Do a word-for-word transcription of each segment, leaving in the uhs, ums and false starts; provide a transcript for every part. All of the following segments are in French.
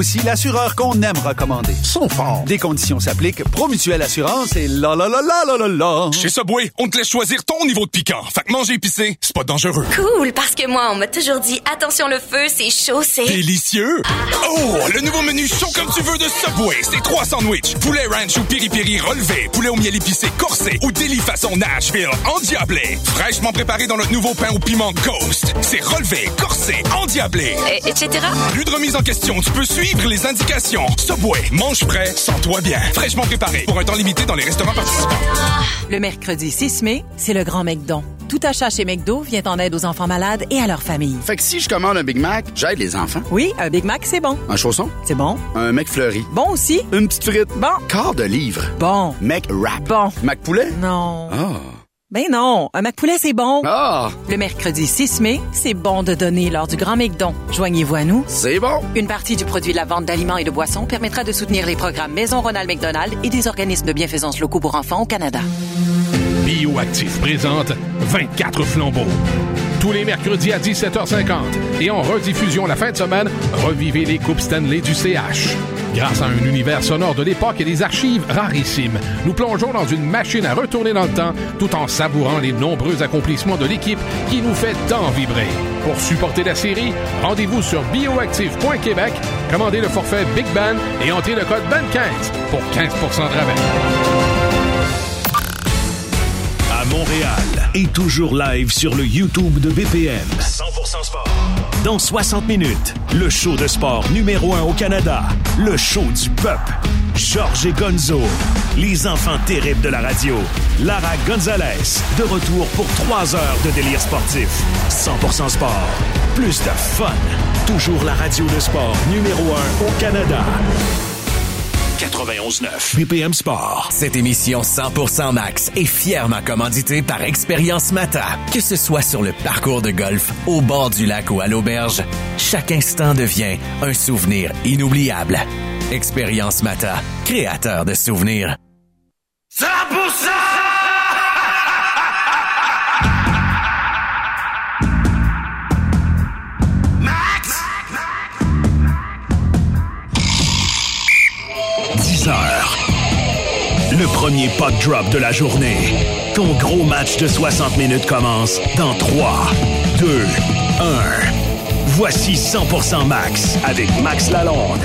aussi l'assureur qu'on aime recommander. Sont forts. Des conditions s'appliquent. Promutuelle Assurance et la la la la la la la. Chez Subway, on te laisse choisir ton niveau de piquant. Fait que manger épicé, c'est pas dangereux. Cool, parce que moi, on m'a toujours dit, attention le feu, c'est chaud, c'est... Délicieux! Oh, le nouveau menu chaud comme tu veux de Subway. C'est trois sandwichs. Poulet ranch ou piri-piri relevé. Poulet au miel épicé corsé. Ou délit façon Nashville endiablé. Fraîchement préparé dans notre nouveau pain au piment Ghost. C'est relevé, corsé, endiablé. Et, etc. Plus de remise en question. Tu peux suivre les indications. Subway, mange frais, sens-toi bien. Fraîchement préparé. Pour un temps limité dans les restaurants participants. Le mercredi six mai, c'est le grand McDon. Tout achat chez McDo vient en aide aux enfants malades et à leurs familles. Fait que si je commande un Big Mac, j'aide les enfants. Oui, un Big Mac, c'est bon. Un chausson? C'est bon. Un McFlurry? Bon aussi. Une petite frite? Bon. Quart de livre? Bon. McWrap? Bon. McPoulet? Non. Ah. Ben non, un McPoulet, c'est bon. Ah. Le mercredi six mai, c'est bon de donner lors du grand McDon. Joignez-vous à nous. C'est bon. Une partie du produit de la vente d'aliments et de boissons permettra de soutenir les programmes Maison Ronald McDonald et des organismes de bienfaisance locaux pour enfants au Canada. Bioactif présente vingt-quatre flambeaux. Tous les mercredis à dix-sept heures cinquante. Et en rediffusion la fin de semaine, revivez les Coupes Stanley du C H. Grâce à un univers sonore de l'époque et des archives rarissimes, nous plongeons dans une machine à retourner dans le temps tout en savourant les nombreux accomplissements de l'équipe qui nous fait tant vibrer. Pour supporter la série, rendez-vous sur bioactif point québec, commandez le forfait Big Band et entrez le code B A N quinze pour quinze pour cent de rabais. À Montréal et toujours live sur le YouTube de B P M. cent pour cent sport. Dans soixante minutes, le show de sport numéro un au Canada. Le show du peuple. Georges et Gonzo. Les enfants terribles de la radio. Lara Gonzalez. De retour pour trois heures de délire sportif. cent pour cent sport. Plus de fun. Toujours la radio de sport numéro un au Canada. quatre-vingt-onze neuf B P M Sport. Cette émission cent pour cent Max est fièrement commanditée par Expérience Mata. Que ce soit sur le parcours de golf, au bord du lac ou à l'auberge, chaque instant devient un souvenir inoubliable. Expérience Mata, créateur de souvenirs. cent pour cent! dix heures. Le premier puck drop de la journée. Ton gros match de soixante minutes commence dans trois, deux, un. Voici cent pour cent Max avec Max Lalonde.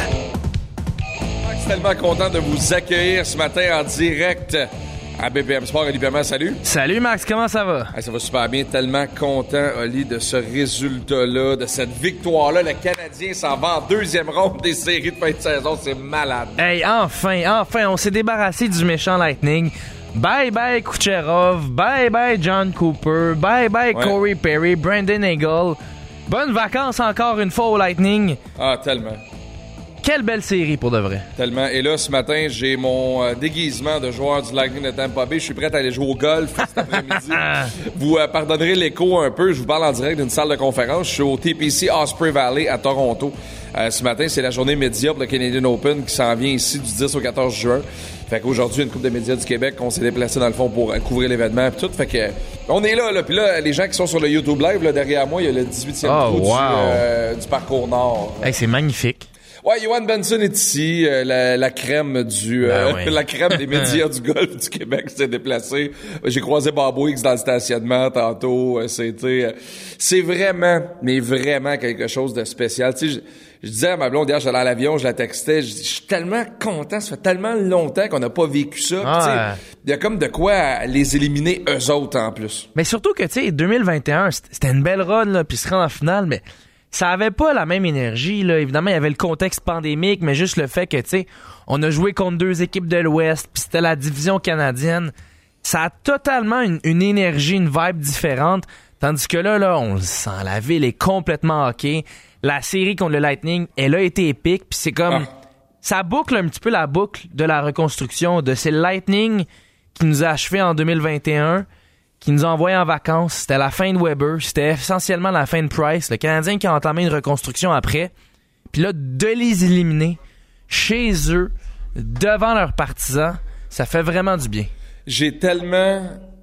Max, tellement content de vous accueillir ce matin en direct à B P M Sport. Oli Perman, salut. Salut Max, comment ça va? Hey, ça va super bien. Tellement content, Oli, de ce résultat-là, de cette victoire-là. Le Canadien s'en va en deuxième ronde des séries de fin de saison. C'est malade. Hey, enfin, enfin, on s'est débarrassé du méchant Lightning. Bye bye Kucherov, bye bye John Cooper, bye bye ouais. Corey Perry, Brandon Hagel. Bonnes vacances encore une fois au Lightning. Ah, tellement. Quelle belle série pour de vrai. Tellement. Et là, ce matin, j'ai mon euh, déguisement de joueur du Lightning de Tampa Bay. Je suis prêt à aller jouer au golf cet après-midi. Vous euh, pardonnerez l'écho un peu. Je vous parle en direct d'une salle de conférence. Je suis au T P C Osprey Valley à Toronto. Euh, ce matin, c'est la journée média pour le Canadian Open qui s'en vient ici du dix au quatorze juin. Fait qu'aujourd'hui, une couple de médias du Québec, on s'est déplacé dans le fond pour couvrir l'événement pis tout. Fait que on est là, là. Puis là, les gens qui sont sur le YouTube Live, là, derrière moi, il y a le dix-huitième oh, trou wow. du, euh, du parcours Nord. Hey, c'est magnifique. Ouais, Johan Benson est ici, euh, la, la crème du, euh, ben oui. la crème des médias du golf du Québec s'est déplacée. J'ai croisé Bob Wicks dans le stationnement tantôt. C'était, euh, c'est vraiment, mais vraiment quelque chose de spécial. Tu sais, je, je disais à ma blonde hier, j'allais à l'avion, je la textais, je, je suis tellement content, ça fait tellement longtemps qu'on n'a pas vécu ça. Ah, tu sais, il y a comme de quoi les éliminer eux autres en plus. Mais surtout que, tu sais, deux mille vingt et un, c'était une belle run, là, puis se rendre en finale, mais ça avait pas la même énergie, là. Évidemment, il y avait le contexte pandémique, mais juste le fait que, tu sais, on a joué contre deux équipes de l'Ouest, puis c'était la division canadienne. Ça a totalement une, une énergie, une vibe différente. Tandis que là, là, on le sent, la ville est complètement hockey. La série contre le Lightning, elle a été épique, puis c'est comme... Ah. Ça boucle un petit peu la boucle de la reconstruction de ces Lightning qui nous a achevé en deux mille vingt et un, qui nous a envoyés en vacances. C'était la fin de Weber, c'était essentiellement la fin de Price, le Canadien qui a entamé une reconstruction après. Puis là, de les éliminer chez eux, devant leurs partisans, ça fait vraiment du bien. J'ai tellement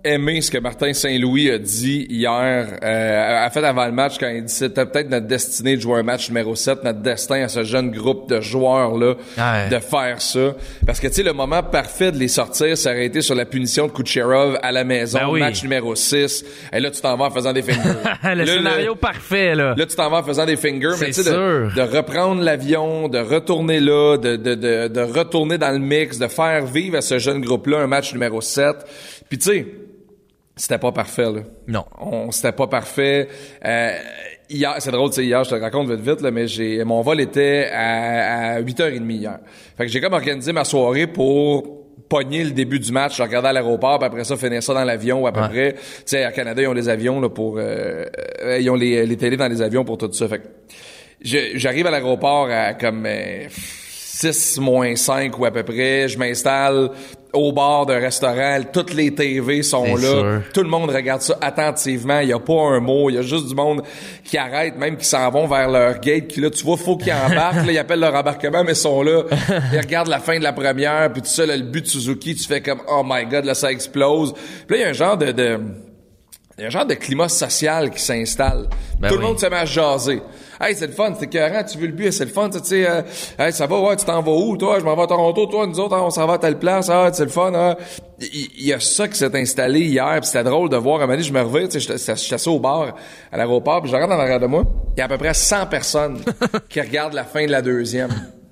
aimé ce que Martin Saint-Louis a dit hier, euh, a fait avant le match quand il dit c'était peut-être notre destinée de jouer un match numéro sept, notre destin à ce jeune groupe de joueurs-là, ouais. de faire ça. Parce que, tu sais, le moment parfait de les sortir, ça aurait été sur la punition de Kucherov à la maison, ben oui. match numéro six. Et là, tu t'en vas en faisant des fingers. le là, scénario là, parfait, là. Là, tu t'en vas en faisant des fingers. C'est mais tu sais, de, de reprendre l'avion, de retourner là, de, de, de, de retourner dans le mix, de faire vivre à ce jeune groupe-là un match numéro sept. Puis, tu sais, c'était pas parfait, là. Non. On, c'était pas parfait. Euh, hier, c'est drôle, tu sais, hier, je te raconte vite vite, là, mais j'ai, mon vol était à, à huit heures trente hier. Fait que j'ai comme organisé ma soirée pour pogner le début du match, je regardais à l'aéroport, puis après ça, finir ça dans l'avion, à peu ouais. près. Tu sais, à Canada, ils ont les avions, là, pour, euh, ils ont les, les télés dans les avions pour tout ça. Fait que, j'arrive à l'aéroport à comme, euh, six moins cinq ou à peu près, je m'installe au bar d'un restaurant, toutes les T V sont c'est là, sûr. Tout le monde regarde ça attentivement, il y a pas un mot, il y a juste du monde qui arrête, même qui s'en vont vers leur gate, qui là, tu vois, faut qu'ils embarquent, là, ils appellent leur embarquement, mais ils sont là, ils regardent la fin de la première, puis tout ça, là, le but de Suzuki, tu fais comme, oh my god, là, ça explose. Puis là, il y a un genre de, de il y a un genre de climat social qui s'installe. Ben tout oui. le monde se met à jaser. Hey, c'est le fun, c'est écœurant, tu veux le but, c'est le fun, tu sais, euh, hey, ça va, ouais, tu t'en vas où, toi? Je m'en vais à Toronto, toi, nous autres, on s'en va à telle place, ah, c'est le fun, ah. Il, il y a ça qui s'est installé hier, pis c'était drôle de voir, à un moment donné, je me reviens, tu sais, je suis assis au bar, à l'aéroport, pis je regarde en arrière de moi, il y a à peu près cent personnes qui regardent la fin de la deuxième.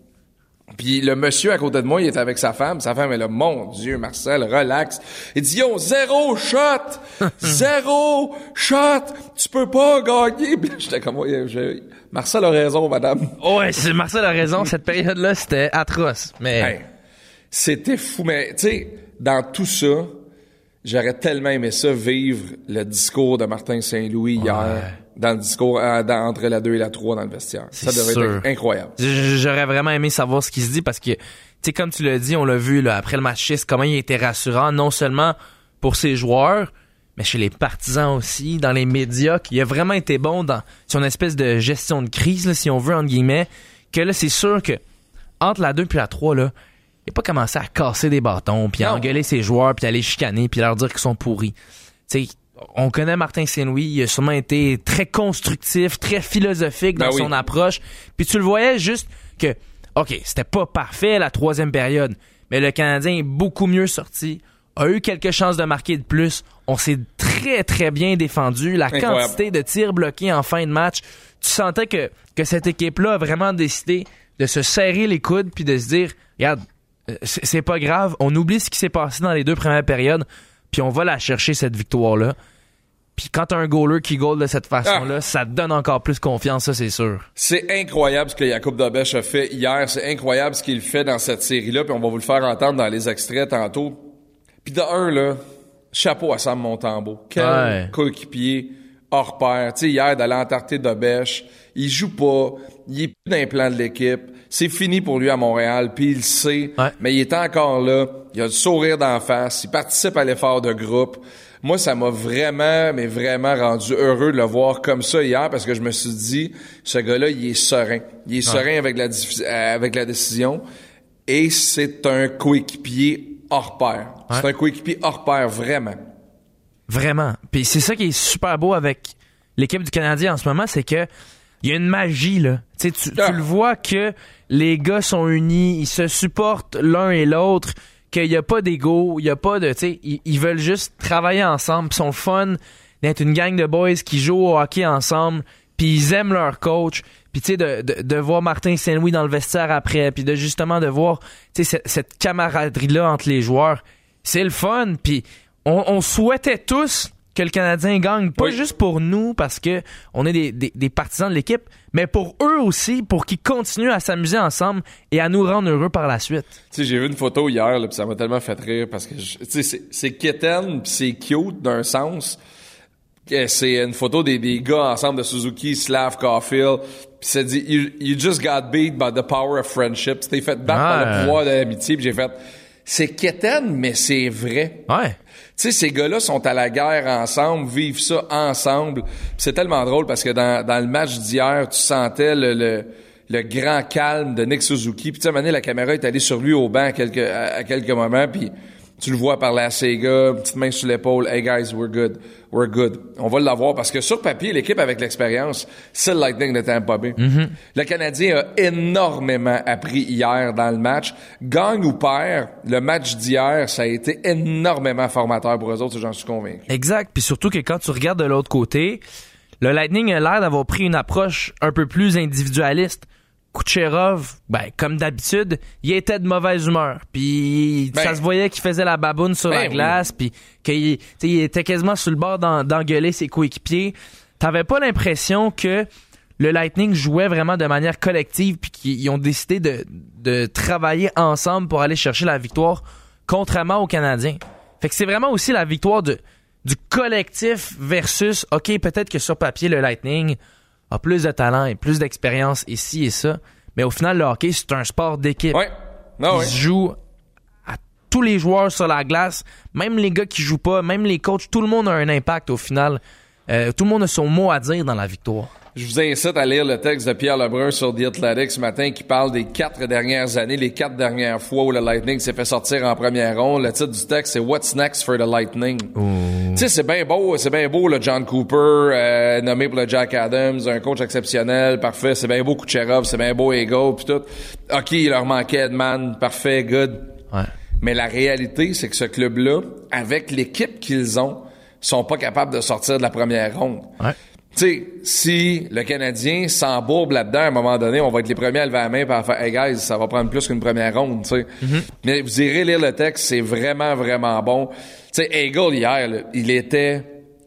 Puis le monsieur à côté de moi, il était avec sa femme. Sa femme est là, mon Dieu, Marcel, relax. Il dit, yo, zéro shot! Zéro shot! Tu peux pas gagner! Puis j'étais comme, ouais, je... Marcel a raison, madame. Ouais, c'est Marcel a raison. Cette période-là, c'était atroce. Mais hey, c'était fou. Mais, tu sais, dans tout ça, j'aurais tellement aimé ça, vivre le discours de Martin Saint-Louis hier. Ouais. Dans le discours euh, dans, entre la deux et la trois dans le vestiaire. C'est ça devrait sûr. être incroyable. J'aurais vraiment aimé savoir ce qui se dit parce que, tu sais, comme tu l'as dit, on l'a vu là après le match six, comment il était rassurant, non seulement pour ses joueurs, mais chez les partisans aussi, dans les médias, qu'il a vraiment été bon dans son espèce de gestion de crise, là, si on veut, entre guillemets, que là, c'est sûr que entre la deux et la trois, là, il n'a pas commencé à casser des bâtons, puis à engueuler ses joueurs, puis à les chicaner, puis leur dire qu'ils sont pourris. Tu sais, on connaît Martin Saint-Louis, il a sûrement été très constructif, très philosophique dans ben son oui. approche. Puis tu le voyais juste que, OK, c'était pas parfait la troisième période, mais le Canadien est beaucoup mieux sorti, a eu quelques chances de marquer de plus. On s'est très, très bien défendu. La Incroyable. quantité de tirs bloqués en fin de match, tu sentais que, que cette équipe-là a vraiment décidé de se serrer les coudes puis de se dire, regarde, c'est, c'est pas grave, on oublie ce qui s'est passé dans les deux premières périodes, puis on va la chercher, cette victoire-là. Puis quand t'as un goaler qui goal de cette façon-là, ah. ça te donne encore plus confiance, ça, c'est sûr. C'est incroyable ce que Jakub Dobeš a fait hier. C'est incroyable ce qu'il fait dans cette série-là. Puis on va vous le faire entendre dans les extraits tantôt. Puis de un, là, chapeau à Sam Montembeault. Quel ouais. coéquipier hors pair. Tu sais, hier, d'aller entarter Dobeš, il joue pas, il est plus dans les plans de l'équipe. C'est fini pour lui à Montréal, puis il le sait. Ouais. Mais il est encore là. Il a le sourire d'en face. Il participe à l'effort de groupe. Moi, ça m'a vraiment, mais vraiment rendu heureux de le voir comme ça hier parce que je me suis dit, ce gars-là, il est serein. Il est ouais. serein avec la, avec la décision et c'est un coéquipier hors pair. Ouais. C'est un coéquipier hors pair, vraiment. Vraiment. Puis c'est ça qui est super beau avec l'équipe du Canadien en ce moment, c'est que il y a une magie, là. Tu sais, tu, ah. tu le vois que les gars sont unis, ils se supportent l'un et l'autre, qu'il n'y a pas d'ego, il y a pas de, tu sais, ils, ils veulent juste travailler ensemble, pis sont fun d'être une gang de boys qui jouent au hockey ensemble, puis ils aiment leur coach, puis tu sais, de, de, de voir Martin Saint-Louis dans le vestiaire après, puis de justement de voir, tu sais, cette, cette camaraderie-là entre les joueurs, c'est le fun, puis on, on souhaitait tous que le Canadien gagne, pas oui. juste pour nous, parce que on est des, des, des partisans de l'équipe, mais pour eux aussi, pour qu'ils continuent à s'amuser ensemble et à nous rendre heureux par la suite. Tu sais, j'ai vu une photo hier, là, pis ça m'a tellement fait rire, parce que, tu sais, c'est, c'est kitten, pis c'est cute d'un sens. C'est une photo des, des gars ensemble de Suzuki, Slav, Caulfield, pis ça dit, you, you just got beat by the power of friendship. Tu t'es fait battre ah, par le pouvoir de l'amitié, pis j'ai fait, c'est kitten, mais c'est vrai. Ouais. Tu sais, ces gars-là sont à la guerre ensemble, vivent ça ensemble. Pis c'est tellement drôle parce que dans, dans le match d'hier, tu sentais le, le, le grand calme de Nick Suzuki. Puis tu sais, à un moment donné, la caméra est allée sur lui au banc à quelques, à, à quelques moments. Puis Tu le vois parler à ses gars, petite main sur l'épaule. Hey guys, we're good. We're good. On va l'avoir parce que sur papier, l'équipe avec l'expérience, c'est le Lightning de Tampa Bay. Mm-hmm. Le Canadien a énormément appris hier dans le match. Gagne ou perd, le match d'hier, ça a été énormément formateur pour eux autres, j'en suis convaincu. Exact. Puis surtout que quand tu regardes de l'autre côté, le Lightning a l'air d'avoir pris une approche un peu plus individualiste. Kucherov, ben comme d'habitude, il était de mauvaise humeur. Puis ben, ça se voyait qu'il faisait la baboune sur ben la glace, puis oui. qu'il il était quasiment sur le bord d'en, d'engueuler ses coéquipiers. T'avais pas l'impression que le Lightning jouait vraiment de manière collective, puis qu'ils ont décidé de, de travailler ensemble pour aller chercher la victoire, contrairement aux Canadiens. Fait que c'est vraiment aussi la victoire de, du collectif versus, OK, peut-être que sur papier, le Lightning a plus de talent et plus d'expérience ici et ça. Mais au final, le hockey, c'est un sport d'équipe. Ouais. Non, Il ouais. se joue à tous les joueurs sur la glace, même les gars qui jouent pas, même les coachs, tout le monde a un impact au final. Euh, tout le monde a son mot à dire dans la victoire. Je vous incite à lire le texte de Pierre Lebrun sur The Athletic ce matin qui parle des quatre dernières années, les quatre dernières fois où le Lightning s'est fait sortir en première ronde. Le titre du texte, c'est What's Next for the Lightning. Tu sais, c'est bien beau, c'est bien beau, le John Cooper, euh, nommé pour le Jack Adams, un coach exceptionnel, parfait. C'est bien beau Kucherov, c'est bien beau Ego, pis tout. OK, il leur manquait Edman, parfait, good. Ouais. Mais la réalité, c'est que ce club-là, avec l'équipe qu'ils ont, sont pas capables de sortir de la première ronde. Ouais. Tu sais, si le Canadien s'embourbe là-dedans, à un moment donné, on va être les premiers à lever la main et à faire « Hey guys, ça va prendre plus qu'une première ronde, tu sais. Mm-hmm. » Mais vous irez lire le texte, c'est vraiment, vraiment bon. Tu sais, Eagle, hier, là, il était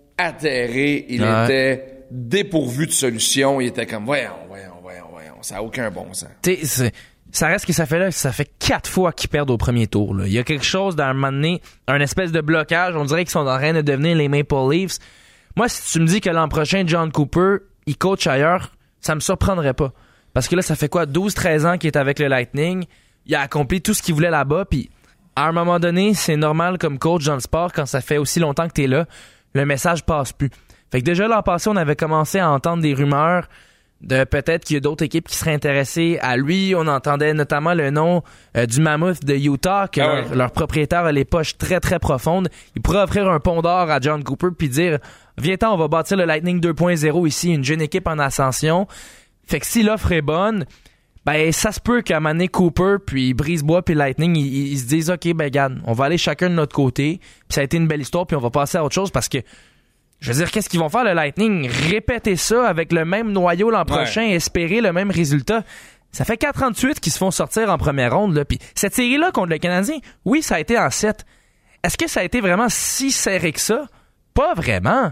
atterré, il ouais. était dépourvu de solution, il était comme « Voyons, voyons, voyons, voyons, ça n'a aucun bon sens. » Tu sais, ça reste que ça fait là, ça fait quatre fois qu'ils perdent au premier tour. Là. Il y a quelque chose d'un moment donné, un espèce de blocage, on dirait qu'ils sont en train de devenir les Maple Leafs. Moi, si tu me dis que l'an prochain, John Cooper, il coach ailleurs, ça me surprendrait pas. Parce que là, ça fait quoi, douze treize ans qu'il est avec le Lightning. Il a accompli tout ce qu'il voulait là-bas. Puis, à un moment donné, c'est normal comme coach dans le sport, quand ça fait aussi longtemps que t'es là, le message passe plus. Fait que déjà, l'an passé, on avait commencé à entendre des rumeurs de peut-être qu'il y a d'autres équipes qui seraient intéressées à lui. On entendait notamment le nom euh, du Mammoth de Utah, que ah leur, ouais. leur propriétaire a les poches très, très profondes. Il pourrait offrir un pont d'or à John Cooper puis dire « Viens-t'en, on va bâtir le Lightning deux point zéro ici, une jeune équipe en ascension. » Fait que si l'offre est bonne, ben ça se peut qu'à un moment donné, Cooper, puis Brisebois, puis Lightning, ils, ils se disent « OK, ben regarde, on va aller chacun de notre côté. » Puis ça a été une belle histoire, puis on va passer à autre chose parce que je veux dire, qu'est-ce qu'ils vont faire, le Lightning? Répéter ça avec le même noyau l'an prochain et ouais. espérer le même résultat. Ça fait quatre ans de suite qu'ils se font sortir en première ronde. Là. Puis cette série-là contre le Canadien, oui, ça a été en sept. Est-ce que ça a été vraiment si serré que ça? Pas vraiment.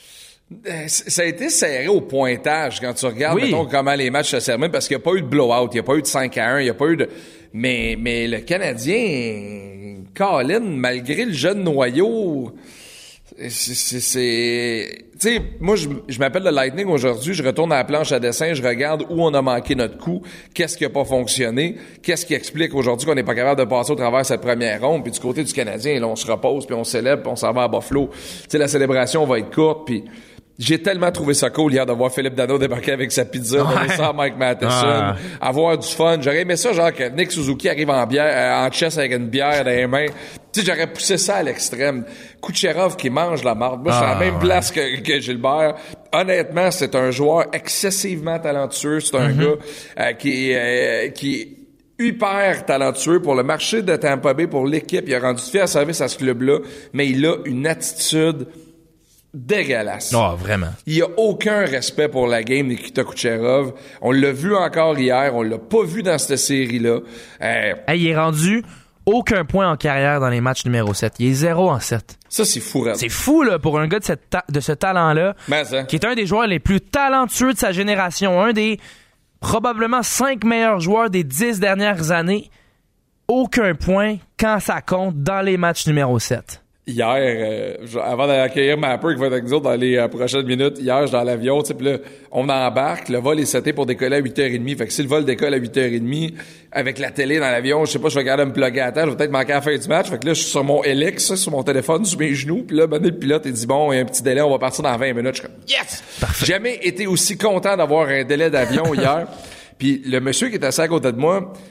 Ça a été serré au pointage quand tu regardes oui. mettons, comment les matchs se servent, parce qu'il n'y a pas eu de blowout, il n'y a pas eu de cinq à un, il n'y a pas eu de... Mais, mais le Canadien, Colin, malgré le jeune noyau... C'est, c'est, c'est... Tu sais, moi, je, je m'appelle le Lightning aujourd'hui, je retourne à la planche à dessin, je regarde où on a manqué notre coup, qu'est-ce qui a pas fonctionné, qu'est-ce qui explique aujourd'hui qu'on n'est pas capable de passer au travers de cette première ronde, puis du côté du Canadien, là, on se repose, puis on célèbre, puis on s'en va à Buffalo. Tu sais, la célébration va être courte, puis... J'ai tellement trouvé ça cool hier de voir Philippe Danault débarquer avec sa pizza, donner ça à Mike Matheson, ah. avoir du fun. J'aurais aimé ça, genre que Nick Suzuki arrive en bière, en chest avec une bière dans les mains. Tu sais, j'aurais poussé ça à l'extrême. Kucherov qui mange la marde. Moi, je suis ah, à la même ouais. place que, que Gilbert. Honnêtement, c'est un joueur excessivement talentueux. C'est un mm-hmm. gars euh, qui, euh, qui est hyper talentueux pour le marché de Tampa Bay, pour l'équipe. Il a rendu fier service à ce club-là, mais il a une attitude dégueulasse. Oh, vraiment. Il y a aucun respect pour la game Nikita Kucherov. On l'a vu encore hier, on l'a pas vu dans cette série-là. Euh... Hey, il est rendu aucun point en carrière dans les matchs numéro sept. Il est zéro en sept. Ça, c'est fou, Red. C'est fou, là, pour un gars de, cette ta- de ce talent-là, Mais, hein? qui est un des joueurs les plus talentueux de sa génération, un des probablement cinq meilleurs joueurs des dix dernières années. Aucun point quand ça compte dans les matchs numéro sept. Hier, euh, avant d'accueillir Mapper qui va être avec nous autres dans les euh, prochaines minutes, hier, je suis dans l'avion, tu sais, pis là, on embarque, le vol est seté pour décoller à huit heures trente. Fait que si le vol décolle à huit heures trente, avec la télé dans l'avion, je sais pas, je vais regarder me plugger à terre, je vais peut-être manquer à la fin du match. Fait que là, je suis sur mon Helix, sur mon téléphone, sur mes genoux, puis là, ben, le pilote, il dit, bon, il y a un petit délai, on va partir dans vingt minutes. Je suis comme, yes! Parfait. Jamais été aussi content d'avoir un délai d'avion hier. Puis le monsieur qui était assis à côté de moi,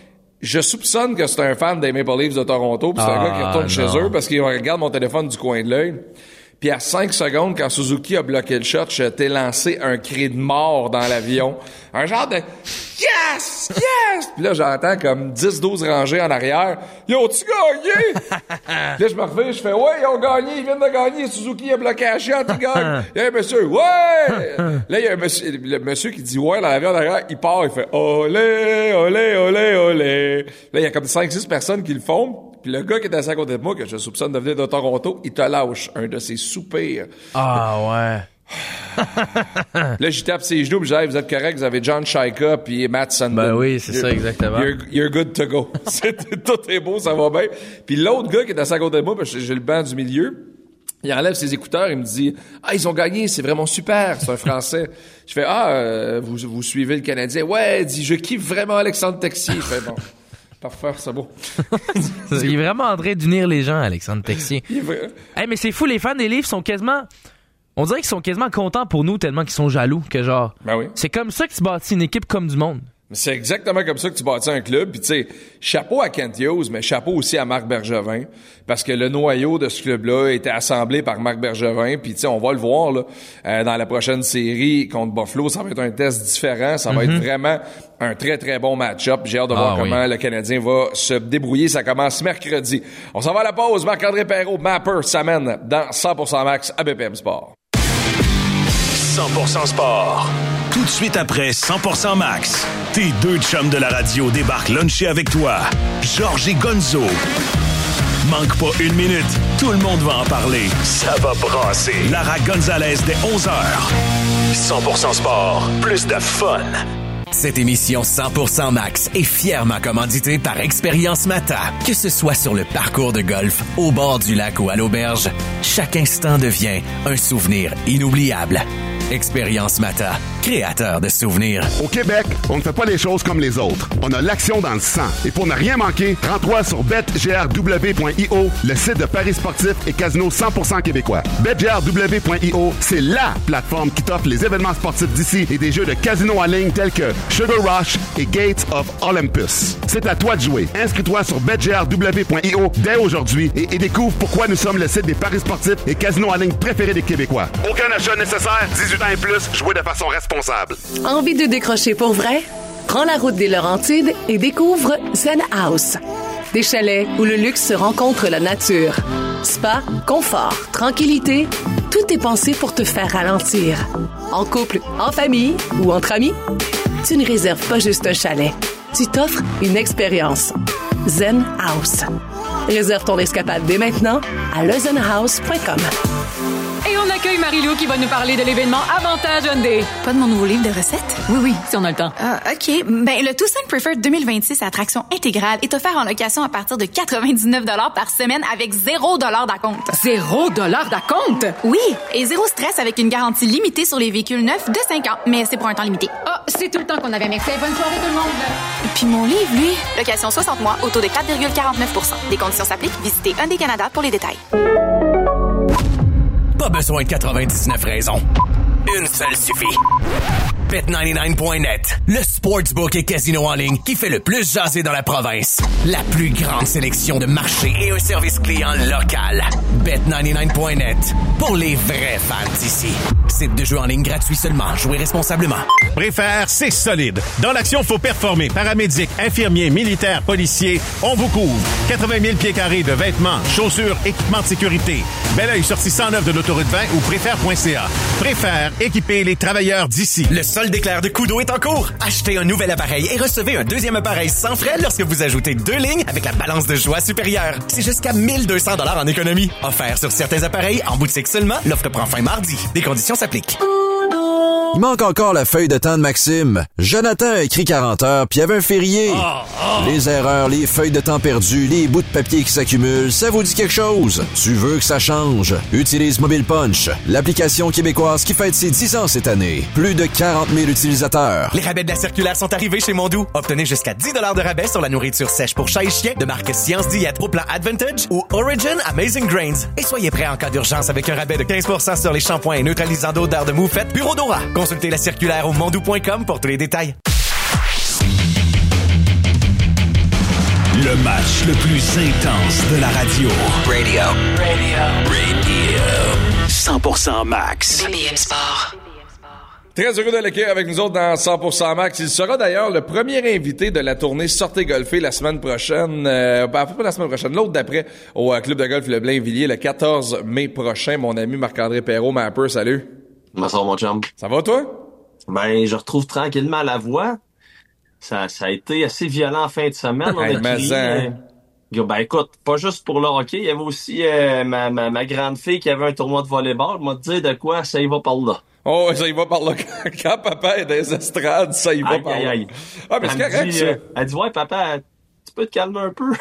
Je soupçonne que c'est un fan des Maple Leafs de Toronto, puis c'est ah, un gars qui retourne non. chez eux parce qu'il regarde mon téléphone du coin de l'œil. Puis à cinq secondes, quand Suzuki a bloqué le shot, je t'ai lancé un cri de mort dans l'avion. Un genre de « Yes! Yes! » Puis là, j'entends comme dix douze rangées en arrière. « Ils ont-tu gagné? » Puis là, je me refais, je fais « Ouais, ils ont gagné, ils viennent de gagner. Suzuki a bloqué la shot, ils gagnent. » Il y a un monsieur « Ouais! » Là, il y a un monsieur, le monsieur qui dit « Ouais » dans l'avion en arrière. Il part, il fait « Olé, olé, olé, olé. » Là, il y a comme cinq six personnes qui le font. Puis le gars qui est assis à côté de moi, que je soupçonne de venir de Toronto, il te lâche un de ses soupirs. Ah ouais. Là, j'y tape ses genoux, puis je dis, hey, vous êtes correct, vous avez John Shaika puis Matt Sundin. Ben oui, c'est you're, ça, exactement. You're, you're good to go. Tout est beau, ça va bien. Puis l'autre gars qui est assis à côté de moi, parce que j'ai le banc du milieu, il enlève ses écouteurs, il me dit « Ah, ils ont gagné, c'est vraiment super. » C'est un Français. Je fais « Ah, euh, vous, vous suivez le Canadien? » Ouais, il dit « Je kiffe vraiment Alexandre Texier. » Je fais « Bon. » Parfait, c'est beau. Il est vraiment en train d'unir les gens, Alexandre Texier. Hey, mais c'est fou, les fans des Leafs sont quasiment... On dirait qu'ils sont quasiment contents pour nous tellement qu'ils sont jaloux que genre... Ben oui. C'est comme ça que tu bâtis une équipe comme du monde. C'est exactement comme ça que tu bâtis un club. Puis tu sais, chapeau à Kent Hughes, mais chapeau aussi à Marc Bergevin. Parce que le noyau de ce club-là était assemblé par Marc Bergevin. Puis tu sais, on va le voir là euh, dans la prochaine série contre Buffalo. Ça va être un test différent. Ça va mm-hmm. être vraiment un très, très bon match-up. J'ai hâte de ah, voir oui. comment le Canadien va se débrouiller. Ça commence mercredi. On s'en va à la pause. Marc-André Perrault, Mapper, s'amène dans cent pour cent Max à B P M Sport. cent pour cent Sport. Tout de suite après cent pour cent Max, tes deux chums de la radio débarquent luncher avec toi. Georges et Gonzo. Manque pas une minute, tout le monde va en parler. Ça va brasser. Lara Gonzalez dès onze heures. cent pour cent Sport, plus de fun. Cette émission cent pour cent Max est fièrement commanditée par Expérience Mata. Que ce soit sur le parcours de golf, au bord du lac ou à l'auberge, chaque instant devient un souvenir inoubliable. Expérience Mata, créateur de souvenirs. Au Québec, on ne fait pas les choses comme les autres. On a l'action dans le sang. Et pour ne rien manquer, rends-toi sur bet g r w point i o, le site de paris sportifs et casino cent pour cent québécois. bet g r w point i o, c'est LA plateforme qui t'offre les événements sportifs d'ici et des jeux de casino en ligne tels que Sugar Rush et Gates of Olympus. C'est à toi de jouer. Inscris-toi sur bet g r w point i o dès aujourd'hui et, et découvre pourquoi nous sommes le site des paris sportifs et casinos en ligne préférés des Québécois. Aucun achat nécessaire, dix-huit ans et plus, jouez de façon responsable. Envie de décrocher pour vrai? Prends la route des Laurentides et découvre Zen House. Des chalets où le luxe se rencontre la nature. Spa, confort, tranquillité, tout est pensé pour te faire ralentir. En couple, en famille ou entre amis, tu ne réserves pas juste un chalet. Tu t'offres une expérience. Zen House. Réserve ton escapade dès maintenant à le zen house point com. Et on accueille Marie-Lou qui va nous parler de l'événement Avantage Hyundai. Pas de mon nouveau livre de recettes? Oui, oui, si on a le temps. Ah, OK. Ben, le Tucson Preferred deux mille vingt-six à attraction intégrale est offert en location à partir de quatre-vingt-dix-neuf dollars par semaine avec zéro dollar d'acompte. Zéro dollar d'acompte? Oui, et zéro stress avec une garantie limitée sur les véhicules neufs de cinq ans. Mais c'est pour un temps limité. Ah, oh, c'est tout le temps qu'on avait. Merci. Bonne soirée tout le monde. Puis mon livre, lui, location soixante mois, au taux de quatre virgule quarante-neuf pour cent. Les conditions s'appliquent. Visitez Hyundai Canada pour les détails. Pas besoin de quatre-vingt-dix-neuf raisons. Une seule suffit. bet quatre-vingt-dix-neuf point net, le sportsbook et casino en ligne qui fait le plus jaser dans la province. La plus grande sélection de marchés et un service client local. bet quatre-vingt-dix-neuf point net, pour les vrais fans d'ici. Site de jeu en ligne gratuit seulement. Jouez responsablement. Préfère, c'est solide. Dans l'action, faut performer. Paramédic, infirmiers, militaires, policiers, on vous couvre. quatre-vingt mille pieds carrés de vêtements, chaussures, équipements de sécurité. Bel oeil sortie cent neuf de l'autoroute vingt ou préfère point c a. Préfère, équiper les travailleurs d'ici. Le solde éclair de Kudo est en cours. Achetez un nouvel appareil et recevez un deuxième appareil sans frais lorsque vous ajoutez deux lignes avec la balance de joie supérieure. C'est jusqu'à mille deux cents dollars en économie. Offert sur certains appareils, en boutique seulement. L'offre prend fin mardi. Des conditions s'appliquent. Il manque encore la feuille de temps de Maxime. Jonathan a écrit quarante heures, puis il y avait un férié. Oh, oh. Les erreurs, les feuilles de temps perdues, les bouts de papier qui s'accumulent, ça vous dit quelque chose? Tu veux que ça change? Utilise Mobile Punch, l'application québécoise qui fête ses dix ans cette année. Plus de quarante mille utilisateurs. Les rabais de la circulaire sont arrivés chez Mondou. Obtenez jusqu'à dix dollars de rabais sur la nourriture sèche pour chat et chien de marque Science Diète au plan Advantage ou Origin Amazing Grains. Et soyez prêts en cas d'urgence avec un rabais de quinze pour cent sur les shampoings et neutralisants d'odeur de moufette Bureau d'Aura. Consultez la circulaire au mondou point com pour tous les détails. Le match le plus intense de la radio. Radio. Radio. Radio. cent pour cent Max. B B M Sport. Très heureux de l'accueillir avec nous autres dans cent pour cent Max. Il sera d'ailleurs le premier invité de la tournée Sortez golfer la semaine prochaine. Euh, ben, pas la semaine prochaine, l'autre d'après, au euh, Club de golf Le Blainvilliers, le quatorze mai prochain. Mon ami Marc-André Perrault, Mapper, salut. Bonsoir, mon chum. Ça va, toi? Ben, je retrouve tranquillement la voix. Ça, ça a été assez violent en fin de semaine. On a Hey, crié, mais hein. euh, ben, écoute, pas juste pour le hockey. Il y avait aussi euh, ma, ma, ma grande fille qui avait un tournoi de volleyball. Elle m'a dit de quoi ça y va par là. Oh, ça y va par là. Quand papa est dans les estrades, ça y va Aïe, par aïe, là. aïe. Ah, mais Elle c'est me correct, dit, ça. euh, Elle dit, ouais, papa, tu peux te calmer un peu?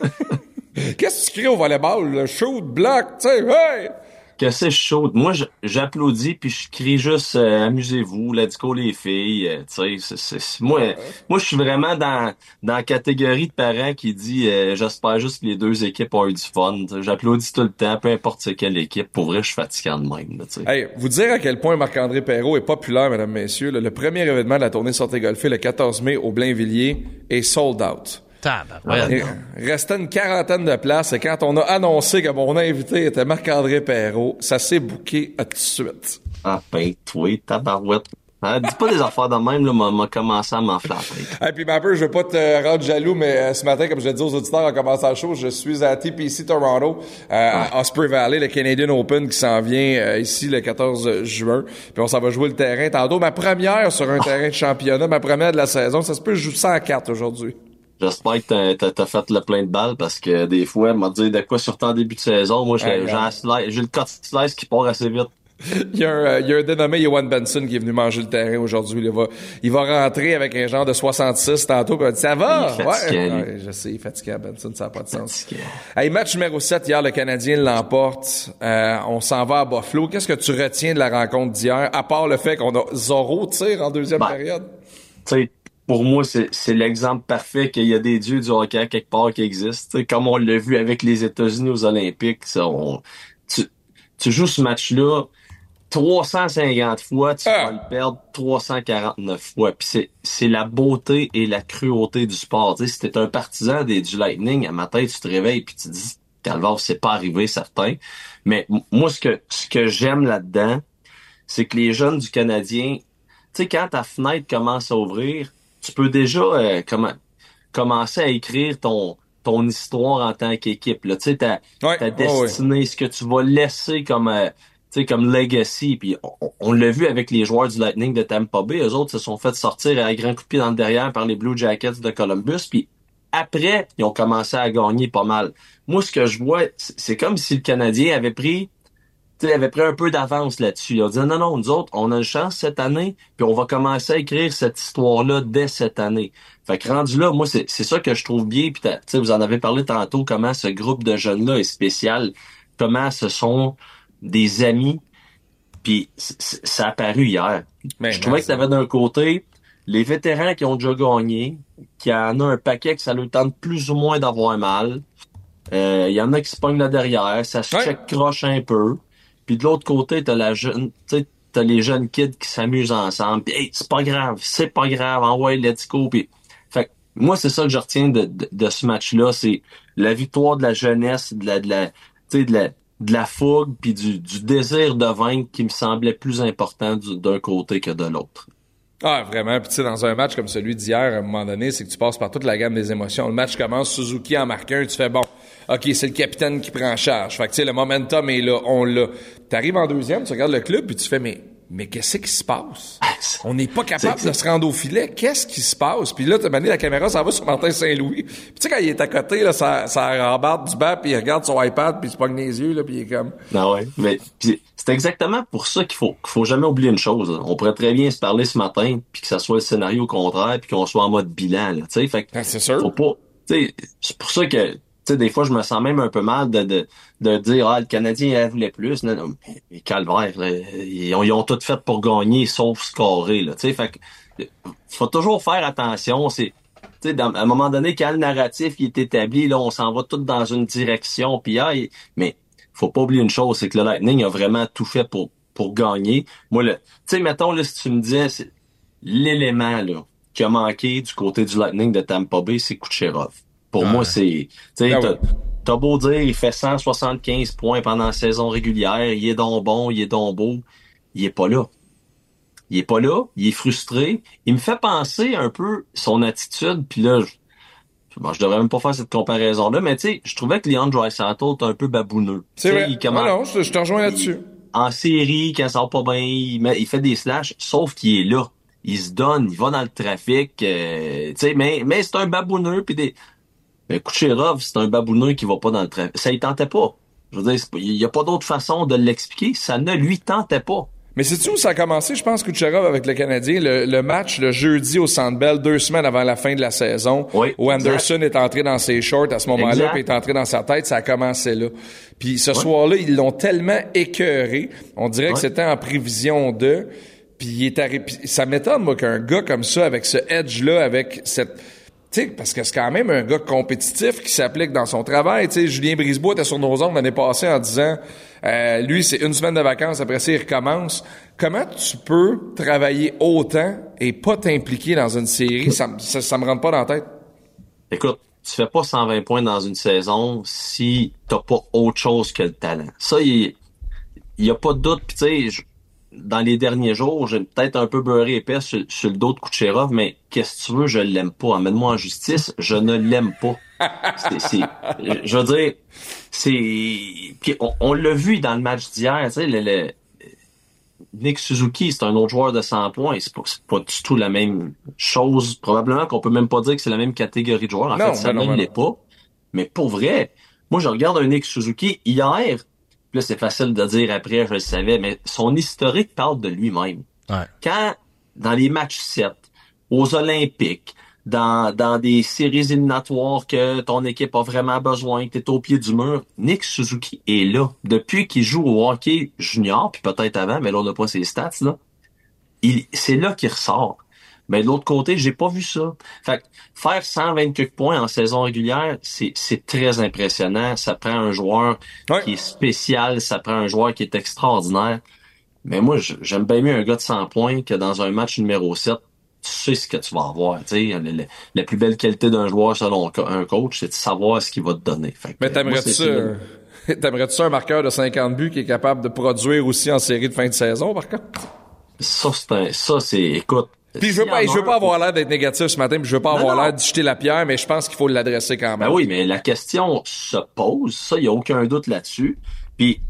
Qu'est-ce que tu cries au volleyball? Le shoot, bloc, tu sais, hey! Que c'est chaud. Moi, je- j'applaudis puis je crie juste euh, amusez-vous, let's go les filles. euh, tu sais, c'est, c'est- moi, moi, je suis vraiment dans dans la catégorie de parents qui dit euh, j'espère juste que les deux équipes ont eu du fun. Tu sais, j'applaudis tout le temps, peu importe c'est quelle équipe. Pour vrai, je suis fatiguant de même. Là, tu sais. Hey, vous dire à quel point Marc-André Perrault est populaire, mesdames, messieurs. Là, le premier événement de la tournée Sortez golfer, le quatorze mai au Blainvilliers, est sold out. Tabarouette. Il restait une quarantaine de places et quand on a annoncé que mon invité était Marc-André Perrault, ça s'est booké à tout de suite. Ah ben, toi, tabarouette. Hein, dis pas des affaires de même, là, m'a, m'a commencé à m'enflammer. Et puis, Mapper, je veux pas te rendre jaloux, mais euh, ce matin, comme je l'ai dit aux auditeurs en commençant le show, je suis à T P C Toronto, euh, à Osprey Valley, le Canadian Open qui s'en vient euh, ici le quatorze juin. Puis on s'en va jouer le terrain. Tantôt, ma première sur un terrain de championnat, ma première de la saison, ça se peut, je joue cent quatre aujourd'hui. J'espère que t'as, t'as, t'as fait le plein de balles parce que des fois, elle m'a dit de quoi sur ton début de saison. Moi, j'ai, Hey, j'ai, un slice- j'ai le cut slice qui part assez vite. Il y a un, euh, il y a un dénommé Johan Benson qui est venu manger le terrain aujourd'hui. Il va, il va rentrer avec un genre de soixante-six tantôt. Puis il va dire, ça va? Il est fatigué, ouais. lui. Ouais, je sais, il est fatigué, Benson, ça n'a pas de sens. Hey, match numéro sept, hier, le Canadien l'emporte. Euh, on s'en va à Buffalo. Qu'est-ce que tu retiens de la rencontre d'hier, à part le fait qu'on a zéro tir en deuxième Ben, période? Tu sais, pour moi, c'est, c'est l'exemple parfait qu'il y a des dieux du hockey quelque part qui existent. Tu sais, comme on l'a vu avec les États-Unis aux Olympiques, ça, on, tu, tu joues ce match-là trois cent cinquante fois, tu vas le perdre trois cent quarante-neuf fois. Puis c'est, c'est la beauté et la cruauté du sport. Tu sais, si t'es un partisan des, du Lightning, à matin, tu te réveilles puis tu te dis, Calvaire, c'est pas arrivé, certain. Mais m- moi, ce que, ce que j'aime là-dedans, c'est que les jeunes du Canadien, tu sais, quand ta fenêtre commence à ouvrir, tu peux déjà euh, comment, commencer à écrire ton ton histoire en tant qu'équipe. Là. Tu sais, ta, Ouais, ta ouais, destinée, ouais. ce que tu vas laisser comme euh, tu sais, comme legacy. Puis on, on l'a vu avec les joueurs du Lightning de Tampa Bay. Eux autres se sont fait sortir à grand coup de pied dans le derrière par les Blue Jackets de Columbus. Puis après, ils ont commencé à gagner pas mal. Moi, ce que je vois, c'est, c'est comme si le Canadien avait pris tu sais, avait pris un peu d'avance là-dessus. Il a dit non, non, nous autres, on a une chance cette année, puis on va commencer à écrire cette histoire-là dès cette année. Fait que rendu là, moi, c'est, c'est ça que je trouve bien. Puis tu sais, vous en avez parlé tantôt, comment ce groupe de jeunes-là est spécial, comment ce sont des amis. Puis c- c- ça a apparu hier. Mais je trouvais que t'avais d'un côté les vétérans qui ont déjà gagné, qui en a un paquet que ça leur tente plus ou moins d'avoir mal. Il euh, y en a qui se pognent là derrière, ça se check croche un peu. Puis de l'autre côté, t'as la jeune, tu sais, t'as les jeunes kids qui s'amusent ensemble. Puis hey, c'est pas grave, c'est pas grave, envoie let's go. Puis, fait que moi c'est ça que je retiens de, de, de ce match-là, c'est la victoire de la jeunesse, de la, de la, tu sais, de la, de la fougue, puis du, du désir de vaincre qui me semblait plus important du, d'un côté que de l'autre. Ah, vraiment. Puis tu sais, dans un match comme celui d'hier, à un moment donné, c'est que tu passes par toute la gamme des émotions. Le match commence, Suzuki en marque un, tu fais bon, OK, c'est le capitaine qui prend en charge. Fait que tu sais, le momentum est là, on l'a. T'arrives en deuxième, tu regardes le club, puis tu fais, mais, mais qu'est-ce qui se passe? On n'est pas capable c'est, de se rendre au filet. Qu'est-ce qui se passe? Puis là, t'as mané la caméra, ça va sur Martin Saint-Louis. Puis tu sais, quand il est à côté, là, ça, ça rembarde du banc, puis il regarde son iPad, puis il se pogne les yeux, là, puis il est comme... Non, ouais. Mais pis c'est exactement pour ça qu'il faut qu'il faut jamais oublier une chose. Là. On pourrait très bien se parler ce matin, puis que ça soit le scénario contraire, puis qu'on soit en mode bilan. Là, tu sais, fait que ah, c'est sûr. Faut pas. Tu sais, c'est pour ça que tu sais, des fois, je me sens même un peu mal de, de, de dire, ah, le Canadien, il voulait plus. Non, non, mais calvaire, là, ils, ont, ils ont tout fait pour gagner, sauf scorer, là. Tu sais, fait que, faut toujours faire attention. C'est, tu sais, à un moment donné, quand le narratif, il est établi, là, on s'en va tous dans une direction, puis ah, il, mais faut pas oublier une chose, c'est que le Lightning a vraiment tout fait pour, pour gagner. Moi, le, tu sais, mettons, là, si tu me disais, c'est l'élément, là, qui a manqué du côté du Lightning de Tampa Bay, c'est Kucherov. Pour ah. moi, c'est... Tu sais, Ah t'as, ouais. t'as beau dire, il fait cent soixante-quinze points pendant la saison régulière, il est donc bon, il est donc beau, il est pas là. Il est pas là, il est frustré. Il me fait penser un peu son attitude, puis là, je, bon, je devrais même pas faire cette comparaison-là, mais tu sais, je trouvais que Leon Draisaitl est un peu babouneux. C'est T'sais, vrai. il commence- Ah non, je, je te rejoins là-dessus. En série, quand ça va pas bien, il, met- il fait des slashs, sauf qu'il est là. Il se donne, il va dans le trafic, euh, tu sais, mais, mais c'est un babouneux, puis des... Mais Kucherov, c'est un babouneux qui va pas dans le trafic. Ça, il tentait pas. Je veux dire, c'est pas- il y a pas d'autre façon de l'expliquer. Ça ne lui tentait pas. Mais sais-tu où ça a commencé, je pense, Kucherov avec le Canadien? Le, le match le jeudi au Centre Bell, deux semaines avant la fin de la saison, oui, où Anderson exact. est entré dans ses shorts à ce moment-là, Exact. puis est entré dans sa tête, ça a commencé là. Puis ce ouais. soir-là, ils l'ont tellement écœuré, on dirait ouais. que c'était en prévision d'eux, puis il est arri... puis ça m'étonne, moi, qu'un gars comme ça, avec ce edge-là, avec cette... Tu sais, parce que c'est quand même un gars compétitif qui s'applique dans son travail. Tu sais, Julien Brisebois était sur nos ondes l'année passée en disant, euh, lui, c'est une semaine de vacances, après ça, il recommence. Comment tu peux travailler autant et pas t'impliquer dans une série? Ça, ça, ça me rentre pas dans la tête. Écoute, tu fais pas cent vingt points dans une saison si t'as pas autre chose que le talent. Ça, il y a pas de doute. Puis tu sais, dans les derniers jours, j'ai peut-être un peu beurré épais sur, sur le dos de Kucherov, mais qu'est-ce que tu veux, je l'aime pas. Amène-moi en justice, je ne l'aime pas. C'est, c'est, je veux dire, c'est... Puis on, on l'a vu dans le match d'hier, tu sais, le, le... Nick Suzuki, c'est un autre joueur de cent points. C'est pas, c'est pas du tout la même chose. Probablement qu'on peut même pas dire que c'est la même catégorie de joueurs. En non, fait, ça ne l'est pas. Mais pour vrai, moi, je regarde un Nick Suzuki hier... Là, c'est facile de dire après, je le savais, mais son historique parle de lui-même. Ouais. Quand, dans les matchs sept, aux Olympiques, dans, dans des séries éliminatoires que ton équipe a vraiment besoin, que t'es au pied du mur, Nick Suzuki est là. Depuis qu'il joue au hockey junior, puis peut-être avant, mais là, on n'a pas ses stats, là. Il, c'est là qu'il ressort. Mais de l'autre côté, j'ai pas vu ça. Fait que faire cent vingt-quatre points en saison régulière, c'est, c'est très impressionnant. Ça prend un joueur ouais. qui est spécial, ça prend un joueur qui est extraordinaire. Mais moi, j'aime bien mieux un gars de cent points que dans un match numéro sept, tu sais ce que tu vas avoir. Tu sais, la, la plus belle qualité d'un joueur selon un coach, c'est de savoir ce qu'il va te donner. Fait que, mais t'aimerais-tu ça, euh, t'aimerais-tu ça un marqueur de cinquante buts qui est capable de produire aussi en série de fin de saison, par contre? Ça, c'est un, ça, c'est, écoute, puis je veux pas, je veux pas avoir l'air d'être négatif ce matin, puis je veux pas non, avoir non. l'air de jeter la pierre, mais je pense qu'il faut l'adresser quand même. Ben oui, mais la question se pose, ça, il y a aucun doute là-dessus. Puis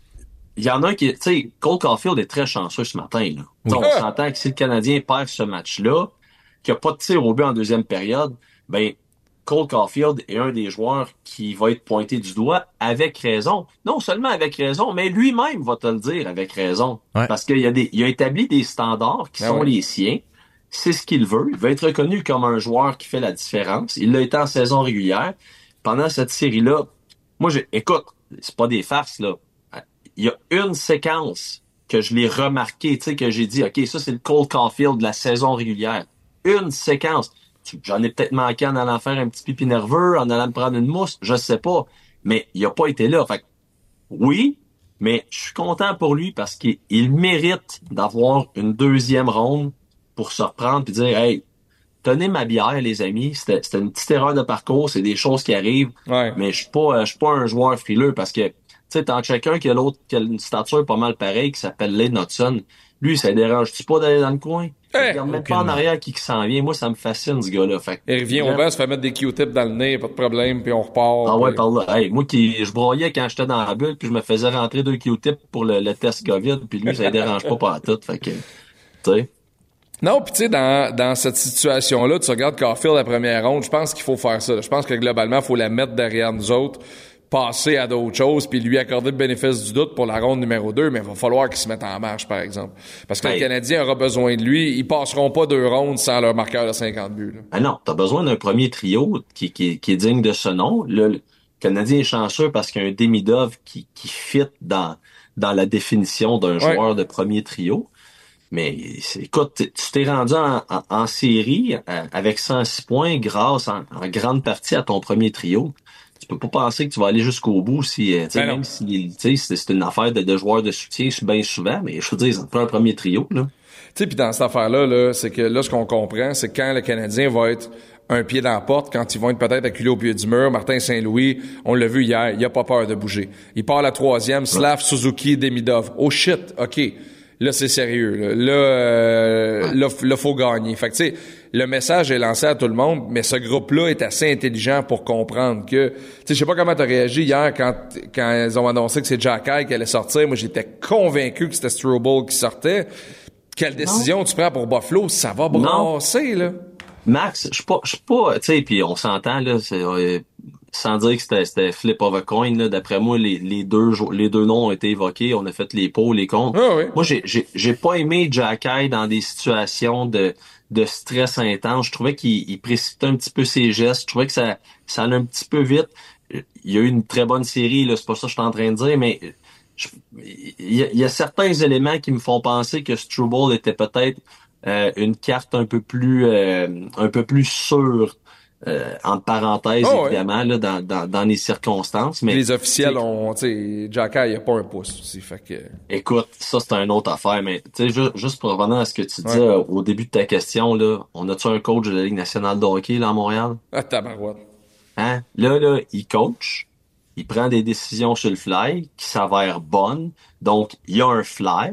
il y en a un qui, tu sais, Cole Caulfield est très chanceux ce matin, là. Oui. On ah. s'entend que si le Canadien perd ce match-là, qu'il n'y a pas de tir au but en deuxième période, ben Cole Caulfield est un des joueurs qui va être pointé du doigt avec raison. Non seulement avec raison, mais lui-même va te le dire avec raison. Ouais. Parce qu'il y a des, il a établi des standards qui ah sont ouais. les siens. C'est ce qu'il veut. Il veut être reconnu comme un joueur qui fait la différence. Il l'a été en saison régulière. Pendant cette série-là, moi, j'ai, écoute, c'est pas des farces, là. Il y a une séquence que je l'ai remarqué, tu sais, que j'ai dit, OK, ça, c'est le Cole Caulfield de la saison régulière. Une séquence. J'en ai peut-être manqué en allant faire un petit pipi nerveux, en allant me prendre une mousse, je sais pas. Mais il a pas été là. Fait que, oui, mais je suis content pour lui parce qu'il il mérite d'avoir une deuxième ronde pour se reprendre et dire, hey, tenez ma bière, les amis. C'était, c'était une petite erreur de parcours, c'est des choses qui arrivent. Ouais. Mais je suis pas, je suis pas un joueur frileux parce que, tu sais, tant que quelqu'un qui a l'autre, qui a une stature pas mal pareille, qui s'appelle Lane Hudson, lui, ça dérange-tu pas d'aller dans le coin? Hey, regarde même pas en arrière qui, qui s'en vient. Moi, ça me fascine, ce gars-là. Fait, il revient au banc, se fait mettre des Q-tips dans le nez, pas de problème, puis on repart. Ah ouais, puis... par là. Hey, moi, qui, je broyais quand j'étais dans la bulle, puis je me faisais rentrer deux Q-tips pour le, le test COVID, puis lui, ça ne dérange pas par tout. Fait que, tu sais. Non, puis tu sais, dans, dans cette situation-là, tu regardes Caulfield la première ronde, je pense qu'il faut faire ça. Je pense que globalement, il faut la mettre derrière nous autres, passer à d'autres choses, puis lui accorder le bénéfice du doute pour la ronde numéro deux, mais il va falloir qu'il se mette en marche, par exemple. Parce que hey. le Canadien aura besoin de lui. Ils passeront pas deux rondes sans leur marqueur de cinquante buts. Là. Ah non, t'as besoin d'un premier trio qui, qui, qui est digne de ce nom. Le, le Canadien est chanceux parce qu'il y a un Demidov qui, qui fit dans, dans la définition d'un ouais. joueur de premier trio. Mais écoute, tu t'es rendu en, en, en série avec cent six points grâce en, en grande partie à ton premier trio. Tu peux pas penser que tu vas aller jusqu'au bout si, tu sais, même si, tu sais, c'est une affaire de, de joueurs de soutien bien souvent, mais je veux dire, ça te prend un premier trio, là. Tu sais, puis dans cette affaire-là, là, c'est que là, ce qu'on comprend, c'est que quand le Canadien va être un pied dans la porte quand ils vont être peut-être acculés au pied du mur. Martin Saint-Louis, on l'a vu hier, il a pas peur de bouger. Il part la troisième, Slav, Suzuki, Demidov. Oh shit, OK. Là, c'est sérieux. Là, là, euh, là, là, faut gagner. Fait que, tu sais, le message est lancé à tout le monde, mais ce groupe-là est assez intelligent pour comprendre que... Tu sais, je sais pas comment t'as réagi hier quand quand ils ont annoncé que c'est Xhekaj qui allait sortir. Moi, j'étais convaincu que c'était Struble qui sortait. Quelle décision non. tu prends pour Buffalo? Ça va brasser, là. Max, je suis pas... Je suis pas... Tu sais, puis on s'entend, là, c'est... Euh, sans dire que c'était, c'était flip of a coin, là, d'après moi, les, les deux les deux noms ont été évoqués. On a fait les pour, les contre. Ah oui. Moi, j'ai, j'ai, j'ai pas aimé Xhekaj dans des situations de, de stress intense. Je trouvais qu'il il précipitait un petit peu ses gestes. Je trouvais que ça, ça allait un petit peu vite. Il y a eu une très bonne série, là, c'est pas ça que je suis en train de dire, mais je, il, y a, il y a certains éléments qui me font penser que Struble était peut-être euh, une carte un peu plus, euh, un peu plus sûre. Euh, entre parenthèses, oh, évidemment, ouais. là, dans, dans, dans les circonstances. Mais les officiels ont, tu sais, Xhekaj, il a pas un pouce aussi, fait que... Écoute, ça, c'est une autre affaire, mais, tu sais, juste, juste pour revenir à ce que tu disais ouais. au début de ta question, là, on a-tu un coach de la Ligue nationale de hockey, là, à Montréal? Ah, tabarouette. Hein? Là, là, il coach, il prend des décisions sur le fly qui s'avèrent bonnes, donc, il y a un flair.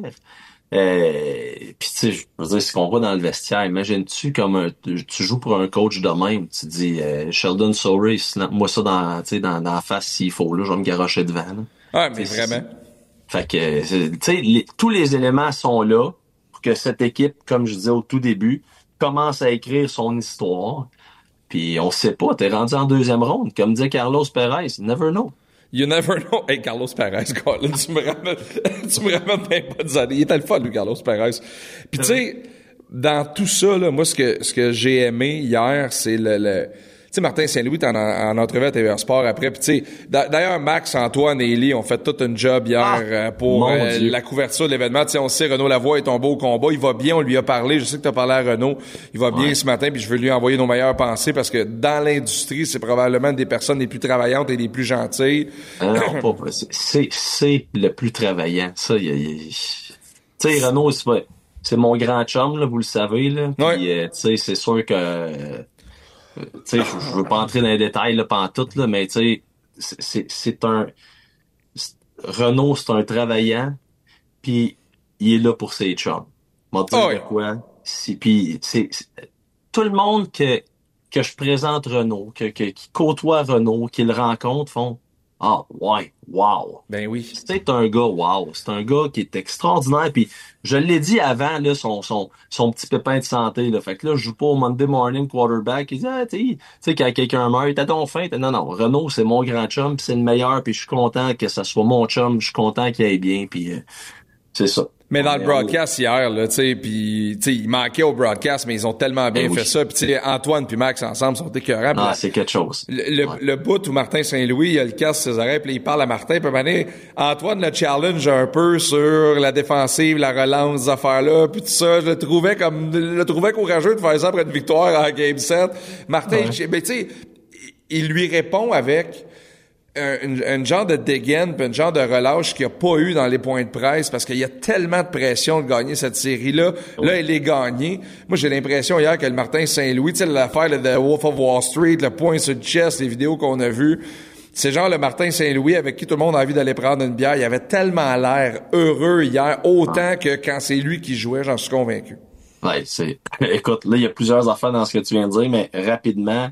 Euh, puis tu sais, je veux dire, ce qu'on voit dans le vestiaire, imagine-tu comme un, tu joues pour un coach de même, tu dis euh, Sheldon Souray, moi ça dans, tu sais, dans, dans la face s'il faut, là, je vais me garrocher devant. Là. Ah, mais t'sais, vraiment. Fait que, tu sais, tous les éléments sont là pour que cette équipe, comme je disais au tout début, commence à écrire son histoire. Puis on sait pas, t'es rendu en deuxième ronde, comme dit Carlos Perez, never know. You never know. Hey, Carlos Perez, quoi, là, tu me ramènes, tu me ramènes même pas des années. Il était le fun, lui, Carlos Perez. Puis, tu sais, dans tout ça, là, moi, ce que, ce que j'ai aimé hier, c'est le, le, tu sais, Martin Saint-Louis, t'es en, en entrevue à T V R Sport après. Puis, tu sais, d'ailleurs, Max, Antoine et Élie ont fait tout un job hier ah, euh, pour euh, la couverture de l'événement. Tu sais, on sait, Renaud Lavoie est tombé au combat. Il va bien, on lui a parlé. Je sais que t'as parlé à Renaud. Il va bien ouais. ce matin, puis je veux lui envoyer nos meilleures pensées parce que dans l'industrie, c'est probablement une des personnes les plus travaillantes et les plus gentilles. Ah non, pas, c'est, c'est le plus travaillant. Ça, il y a... Tu sais, Renaud, c'est, c'est mon grand chum, là, vous le savez, là. Puis, ouais. euh, tu sais, c'est sûr que... Euh, tu sais, je, je veux pas entrer dans les détails, là, pantoute, là, mais tu sais, c'est, c'est, c'est un... C'est, Renaud, c'est un travaillant, puis il est là pour ses chums. M'en dire oh, de quoi. C'est, puis c'est, c'est... Tout le monde que, que je présente Renaud, que, que, qui côtoie Renaud, qui le rencontre, font « Ah, ouais, wow! » Ben oui. C'est un gars wow. C'est un gars qui est extraordinaire. Puis je l'ai dit avant, là, son, son, son petit pépin de santé. Là. Fait que là, je joue pas au Monday Morning Quarterback. Il dit, ah, tu sais, quand quelqu'un meurt, t'as donc faim. Non, non, Renaud, c'est mon grand chum, puis c'est le meilleur, puis je suis content que ça soit mon chum. Je suis content qu'il aille bien, puis euh, c'est ça. Mais dans le broadcast hier, là, tu sais, puis tu sais, il manquait au broadcast, mais ils ont tellement bien eh fait oui. ça. Puis tu sais, Antoine puis Max ensemble sont écœurants. Ah, c'est quelque chose. Le, le, ouais. le bout où Martin Saint-Louis, il a le casque sur ses oreilles, puis il parle à Martin, puis mané, Antoine le challenge un peu sur la défensive, la relance, ces affaires-là, puis tout ça. Je le trouvais comme, je le trouvais courageux de faire ça après une victoire en Game sept. Martin, ouais. ben tu sais, il lui répond avec Un, un genre de dégaine puis un genre de relâche qu'il n'y a pas eu dans les points de presse parce qu'il y a tellement de pression de gagner cette série-là. Oui. Là, elle est gagnée. Moi, j'ai l'impression hier que le Martin Saint-Louis, tu sais, l'affaire de The Wolf of Wall Street, le point sur le chest, les vidéos qu'on a vues, c'est genre le Martin Saint-Louis avec qui tout le monde a envie d'aller prendre une bière. Il avait tellement l'air heureux hier, autant ah. que quand c'est lui qui jouait, j'en suis convaincu. Ouais, c'est... Écoute, là, il y a plusieurs affaires dans ce que tu viens de dire, mais rapidement,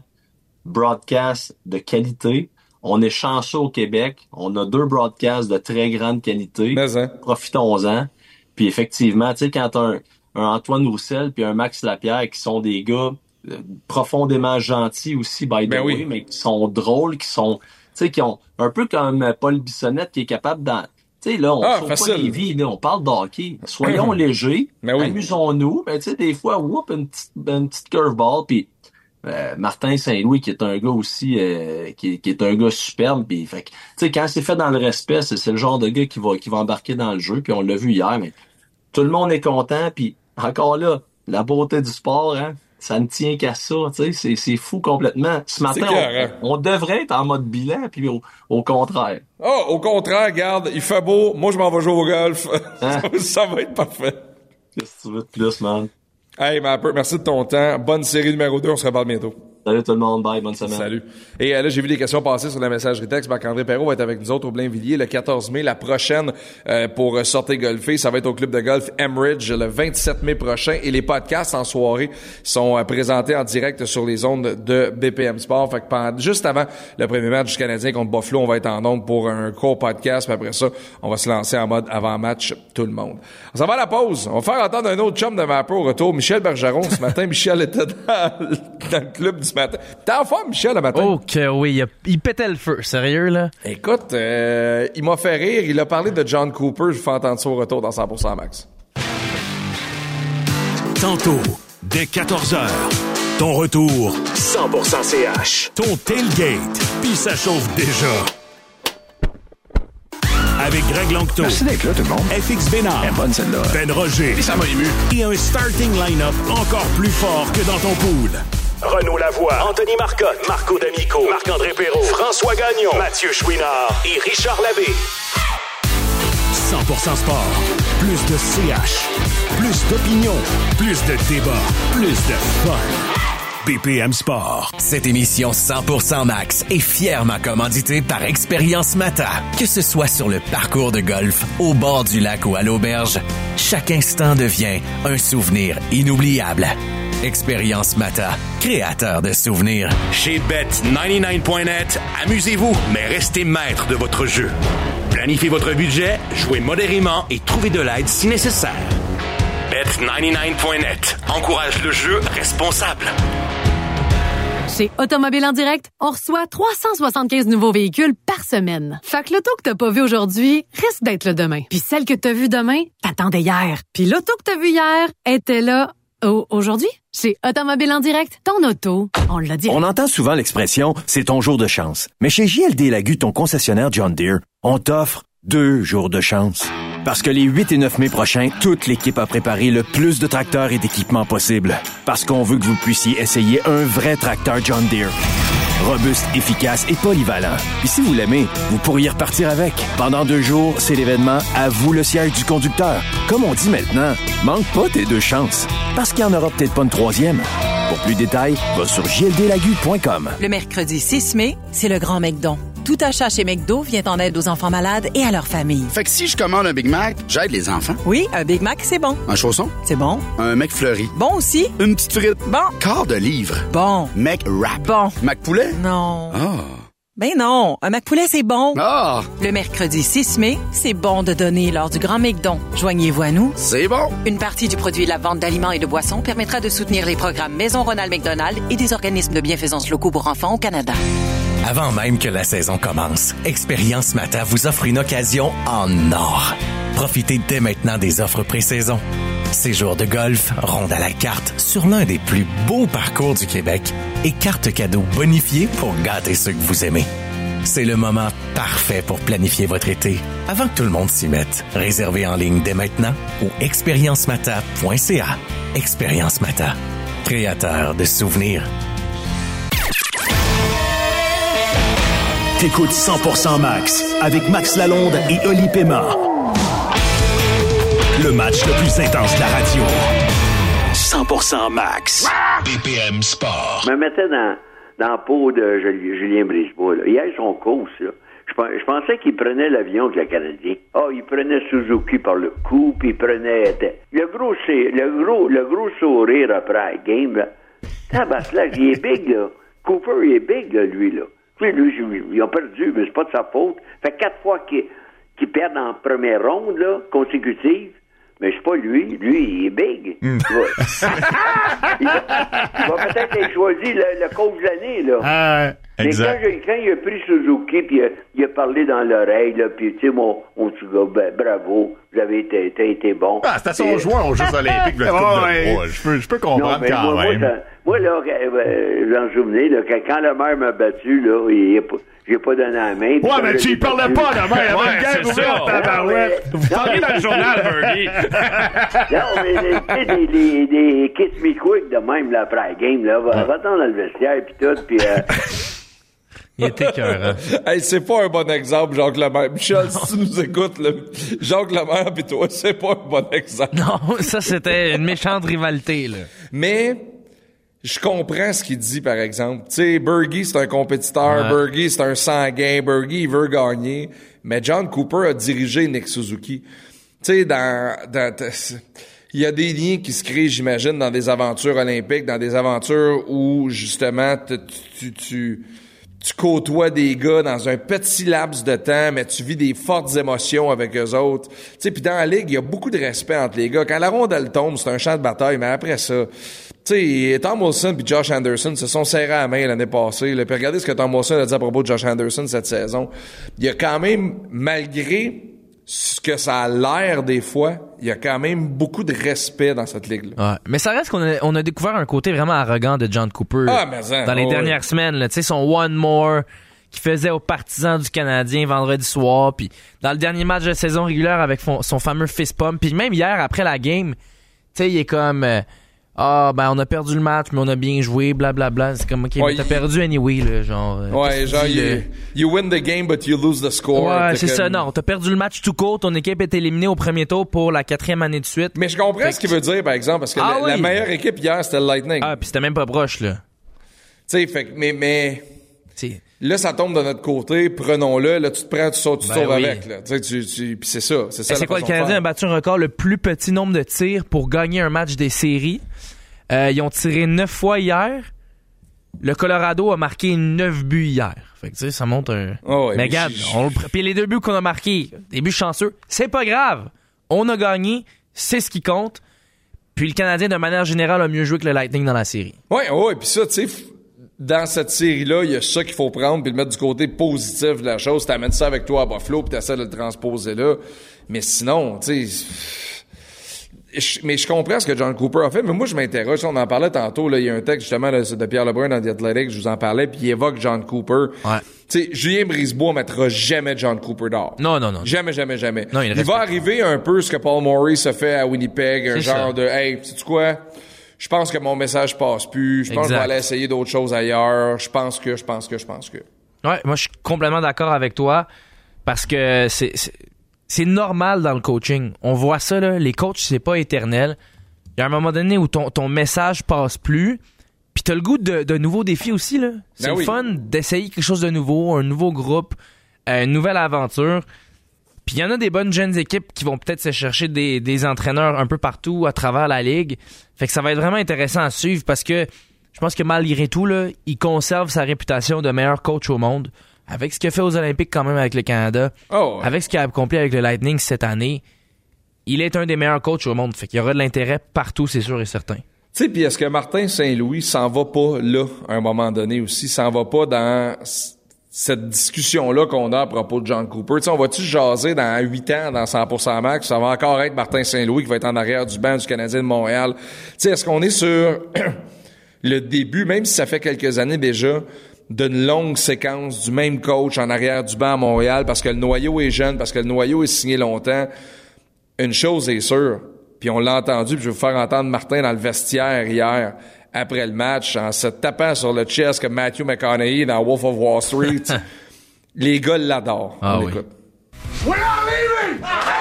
broadcast de qualité. On est chanceux au Québec. On a deux broadcasts de très grande qualité. Mais, hein. Profitons-en. Puis effectivement, tu sais, quand un, un Antoine Roussel puis un Max Lapierre qui sont des gars euh, profondément gentils aussi, by the ben way, oui. mais qui sont drôles, qui sont, tu sais, qui ont un peu comme Paul Bissonnette qui est capable d'en... Tu sais, là, on ah, sauve pas les vies, là, on parle de hockey. Soyons légers, ben oui. amusons-nous. Ben, tu sais, des fois, whoop, une petite, une petite curveball, puis Euh, Martin Saint-Louis qui est un gars aussi euh, qui, qui est un gars superbe, puis fait que tu sais quand c'est fait dans le respect, c'est, c'est le genre de gars qui va qui va embarquer dans le jeu, puis on l'a vu hier, mais tout le monde est content, puis encore là la beauté du sport, hein, ça ne tient qu'à ça, tu sais, c'est c'est fou complètement. Ce matin on, on devrait être en mode bilan, puis au, au contraire. Oh, au contraire, regarde, il fait beau, moi je m'en vais jouer au golf, hein? Ça va être parfait. Qu'est-ce que tu veux de plus, man? Hey, Mapper, merci de ton temps. Bonne série numéro deux, on se reparle bientôt. Salut tout le monde, bye, bonne semaine. Salut. Et euh, là, j'ai vu des questions passer sur la messagerie texte. Marc-André Perrault va être avec nous autres au Blainvilliers le quatorze mai. La prochaine euh, pour euh, Sortez golfer, ça va être au club de golf Emeridge le vingt-sept mai prochain. Et les podcasts en soirée sont euh, présentés en direct sur les ondes de B P M Sport. Fait que pendant, juste avant le premier match du Canadien contre Buffalo, on va être en ondes pour un court podcast. Puis après ça, on va se lancer en mode avant-match tout le monde. On s'en va à la pause. On va faire entendre un autre chum de Vapor au retour. Michel Bergeron. Ce matin, Michel était dans, dans le club du matin. T'es en forme, Michel, le matin? Oh que oui, il, il pétait le feu, sérieux, là. Écoute, euh, il m'a fait rire. Il a parlé de John Cooper. Je vous fais entendre ça au retour dans cent pour cent Max. Tantôt, dès quatorze heures, ton retour cent pour cent C H. Ton tailgate, puis ça chauffe déjà. Avec Greg Langto. Merci d'être là, tout le monde. F X Bénard. Elle est bonne, celle-là. Ben Roger. Et ça m'a ému. Et un starting line-up encore plus fort que dans ton pool. Renaud Lavoie, Anthony Marcotte, Marco D'Amico, Marc-André Perrault, François Gagnon, Mathieu Chouinard et Richard Labbé. cent pour cent Sport. Plus de C H. Plus d'opinion. Plus de débat. Plus de fun. B P M Sport. Cette émission cent pour cent Max est fièrement commanditée par Expérience Mata. Que ce soit sur le parcours de golf, au bord du lac ou à l'auberge, chaque instant devient un souvenir inoubliable. Expérience Mata, créateur de souvenirs. Chez Bet quatre-vingt-dix-neuf point net, amusez-vous, mais restez maître de votre jeu. Planifiez votre budget, jouez modérément et trouvez de l'aide si nécessaire. Bet quatre-vingt-dix-neuf point net encourage le jeu responsable. Chez Automobile en direct, on reçoit trois cent soixante-quinze nouveaux véhicules par semaine. Fait que l'auto que t'as pas vu aujourd'hui risque d'être le demain. Puis celle que t'as vue demain, t'attendais hier. Puis l'auto que t'as vue hier était là au- aujourd'hui. Chez Automobile en direct, ton auto, on l'a dit. On entend souvent l'expression « c'est ton jour de chance ». Mais chez J L D Lagu, ton concessionnaire John Deere, on t'offre deux jours de chance. Parce que les huit et neuf mai prochains, toute l'équipe a préparé le plus de tracteurs et d'équipements possible. Parce qu'on veut que vous puissiez essayer un vrai tracteur John Deere. Robuste, efficace et polyvalent. Puis si vous l'aimez, vous pourriez repartir avec. Pendant deux jours, c'est l'événement « À vous le siège du conducteur ». Comme on dit maintenant, manque pas tes deux chances. Parce qu'il n'y en aura peut-être pas une troisième. Pour plus de détails, va sur j l d lagu point com. Le mercredi six mai, c'est le Grand McDon. Tout achat chez McDo vient en aide aux enfants malades et à leurs familles. Fait que si je commande un Big Mac, j'aide les enfants. Oui, un Big Mac, c'est bon. Un chausson? C'est bon. Un McFlurry? Bon aussi. Une petite frite? Bon. Quart de livre? Bon. McWrap? Bon. McPoulet? Non. Ah. Ben non, un McPoulet, c'est bon. Ah. Le mercredi six mai, c'est bon de donner lors du Grand McDon. Joignez-vous à nous. C'est bon. Une partie du produit de la vente d'aliments et de boissons permettra de soutenir les programmes Maison Ronald McDonald et des organismes de bienfaisance locaux pour enfants au Canada. Avant même que la saison commence, Expérience Mata vous offre une occasion en or. Profitez dès maintenant des offres pré-saison. Séjour de golf, ronde à la carte sur l'un des plus beaux parcours du Québec et carte cadeau bonifiée pour gâter ceux que vous aimez. C'est le moment parfait pour planifier votre été. Avant que tout le monde s'y mette, réservez en ligne dès maintenant au expérience mata point c a. Expérience Mata, créateur de souvenirs. T'écoutes cent pour cent Max avec Max Lalonde et Oli Pema. Le match le plus intense de la radio. cent pour cent Max. B P M Sport. Je me mettais dans, dans la peau de Julien Brisebois. Là. Hier, son course, là, je, je pensais qu'il prenait l'avion avec le Canadien. Ah, oh, il prenait Suzuki par le cou, puis il prenait... Le gros, le gros, le gros sourire après la game, là. Tabaslac, il est big, là. Cooper, il est big, là, lui, là. Puis lui, ils ont perdu, mais c'est pas de sa faute. Fait quatre fois qu'ils qu'il perdent en première ronde, là, consécutive. Mais c'est pas lui. Lui, il est big. Mm. Il, va, il, va, il va peut-être être choisi le, le coach de l'année, là. Ah, exact. Mais quand, quand il a pris Suzuki, puis il, il a parlé dans l'oreille, là, puis tu sais, mon, mon petit gars, ben, bravo, vous avez été, été, été bon. Ah, c'était son joueur aux Jeux Olympiques, le coupe de bois. Je peux, je peux comprendre non, quand moi, même. Moi, ça, moi là, euh, j'en souvenais, là, quand, quand le maire m'a battu, là, il, il, j'ai pas donné la main. Ouais, mais tu y parlais pas, le maire. Ouais, c'est ça. Tabarouette. Vous parlez dans le journal, Bernie. Non, mais tu sais, des, des, des kiss me quick de même, là, après la game, là. Va, va-t'en dans le vestiaire, pis tout, pis euh... Il était écœurant. Hey, c'est pas un bon exemple, Jacques Lemaire. Michel, si tu nous écoutes, là, Jacques Lemaire pis toi, c'est pas un bon exemple. Non, ça, c'était une méchante rivalité, là. Mais... je comprends ce qu'il dit, par exemple. Tu sais, Bergie, c'est un compétiteur. Ouais. Bergie, c'est un sanguin. Bergie, il veut gagner. Mais John Cooper a dirigé Nick Suzuki. Tu sais, dans... dans il y a des liens qui se créent, j'imagine, dans des aventures olympiques, dans des aventures où, justement, tu, tu, tu, tu côtoies des gars dans un petit laps de temps, mais tu vis des fortes émotions avec eux autres. Tu sais, puis dans la ligue, il y a beaucoup de respect entre les gars. Quand la rondelle tombe, c'est un champ de bataille, mais après ça... Tu sais, Tom Wilson puis Josh Anderson se sont serrés à la main l'année passée. Là. Puis regardez ce que Tom Wilson a dit à propos de Josh Anderson cette saison. Il y a quand même, malgré ce que ça a l'air des fois, il y a quand même beaucoup de respect dans cette ligue-là. Ouais. Mais ça reste qu'on a, on a découvert un côté vraiment arrogant de John Cooper ah, mais ça, dans les oh, dernières oui. semaines. Tu sais, son One More qu'il faisait aux partisans du Canadien vendredi soir. Puis dans le dernier match de saison régulière avec son, son fameux fist pump. Puis même hier, après la game, tu sais, il est comme... Euh, ah, ben, on a perdu le match, mais on a bien joué, blablabla. Bla, bla. C'est comme, OK, ouais, mais t'as il... perdu anyway, là, genre. Ouais, genre, you, le... you win the game, but you lose the score. Ouais, c'est comme... ça, non. T'as perdu le match tout court, ton équipe est éliminée au premier tour pour la quatrième année de suite. Mais je comprends fait ce qu'il veut dire, par exemple, parce que ah, la, oui. la meilleure équipe hier, c'était le Lightning. Ah, pis c'était même pas proche, là. Tu sais, fait que, mais, mais. T'sais. Là, ça tombe de notre côté, prenons-le, là, tu te prends, tu sautes, tu ben sauves oui. avec, là. Tu sais, tu, tu, pis c'est ça, c'est ça. Et c'est quoi, le Canadien a battu un record, le plus petit nombre de tirs pour gagner un match des séries. Euh, ils ont tiré neuf fois hier. Le Colorado a marqué neuf buts hier. Fait que tu sais, ça monte un... Oh ouais, mais regarde, on... puis les deux buts qu'on a marqués, des buts chanceux, c'est pas grave. On a gagné, c'est ce qui compte. Puis le Canadien, de manière générale, a mieux joué que le Lightning dans la série. Ouais, ouais, puis ça, tu sais, dans cette série-là, il y a ça qu'il faut prendre puis le mettre du côté positif de la chose. T'amènes ça avec toi à Buffalo puis t'essaies de le transposer là. Mais sinon, tu sais... Je, mais je comprends ce que John Cooper a fait, mais moi, je m'interroge. On en parlait tantôt, là. Il y a un texte, justement, là, de Pierre Lebrun dans The Athletic, je vous en parlais, puis il évoque John Cooper. Ouais. Tu sais, Julien Brisebois mettra jamais John Cooper dehors. Non, non, non. Jamais, jamais, jamais. Non, il, il va arriver un peu ce que Paul Maurice a fait à Winnipeg, un C'est genre ça. de, hey, sais-tu quoi? Je pense que mon message passe plus. Je pense exact. que je vais aller essayer d'autres choses ailleurs. Je pense que, je pense que, je pense que. Ouais, moi, je suis complètement d'accord avec toi, parce que c'est, c'est... c'est normal dans le coaching. On voit ça, là. Les coachs, c'est pas éternel. Il y a un moment donné où ton, ton message passe plus. Puis t'as le goût de, de nouveaux défis aussi, là. C'est ben le oui. fun d'essayer quelque chose de nouveau, un nouveau groupe, euh, une nouvelle aventure. Puis il y en a des bonnes jeunes équipes qui vont peut-être se chercher des, des entraîneurs un peu partout à travers la ligue. Fait que ça va être vraiment intéressant à suivre parce que je pense que malgré tout, là, il conserve sa réputation de meilleur coach au monde. Avec ce qu'il a fait aux Olympiques quand même avec le Canada, oh, ouais. avec ce qu'il a accompli avec le Lightning cette année, il est un des meilleurs coachs au monde. Fait qu'il y aura de l'intérêt partout, c'est sûr et certain. Tu sais, puis est-ce que Martin Saint-Louis s'en va pas là, à un moment donné aussi, s'en va pas dans cette discussion-là qu'on a à propos de John Cooper? Tu sais, on va-tu jaser dans huit ans, dans cent pour cent max, ça va encore être Martin Saint-Louis qui va être en arrière du banc du Canadien de Montréal? Tu sais, est-ce qu'on est sur le début, même si ça fait quelques années déjà, d'une longue séquence du même coach en arrière du banc à Montréal parce que le noyau est jeune, parce que le noyau est signé longtemps? Une chose est sûre, puis on l'a entendu, puis je vais vous faire entendre Martin dans le vestiaire hier, après le match, en se tapant sur le chest comme Matthew McConaughey dans Wolf of Wall Street. Les gars l'adorent. Ah on oui. écoute. We're not leaving!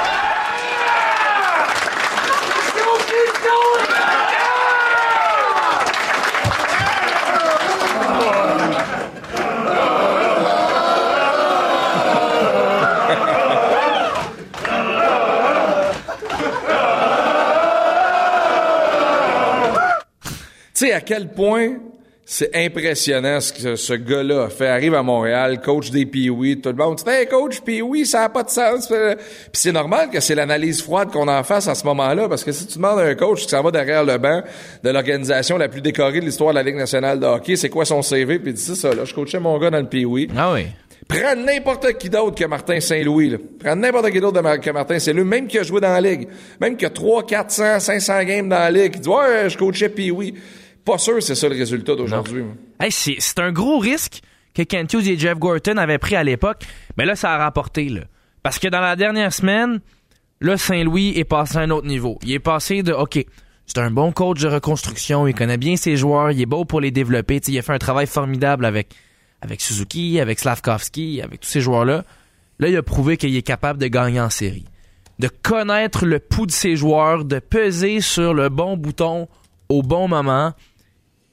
Tu sais, à quel point c'est impressionnant ce que ce gars-là a fait. Arrive à Montréal, coach des Pee-Wee, tout le monde dit « Hey, coach Pee-Wee, ça n'a pas de sens. » Puis c'est normal que c'est l'analyse froide qu'on en fasse à ce moment-là, parce que si tu demandes à un coach qui s'en va derrière le banc de l'organisation la plus décorée de l'histoire de la Ligue nationale de hockey, c'est quoi son C V? Puis il dit « C'est ça, là, je coachais mon gars dans le Pee-Wee. » Ah oui. Prends n'importe qui d'autre que Martin Saint-Louis, là. Prends n'importe qui d'autre que Martin Saint-Louis, même qui a joué dans la Ligue, même qui a trois, quatre cents, cinq cents games dans la Ligue, qui dit « Ouais, je coachais Pee-Wee. » Pas sûr que c'est ça le résultat d'aujourd'hui. Hey, c'est, c'est un gros risque que Kent Hughes et Jeff Gorton avaient pris à l'époque. Mais là, ça a rapporté. Là. Parce que dans la dernière semaine, là, Saint-Louis est passé à un autre niveau. Il est passé de, OK, c'est un bon coach de reconstruction, il connaît bien ses joueurs, il est beau pour les développer. T'sais, il a fait un travail formidable avec, avec Suzuki, avec Slavkovski, avec tous ces joueurs-là. Là, il a prouvé qu'il est capable de gagner en série. De connaître le pouls de ses joueurs, de peser sur le bon bouton au bon moment.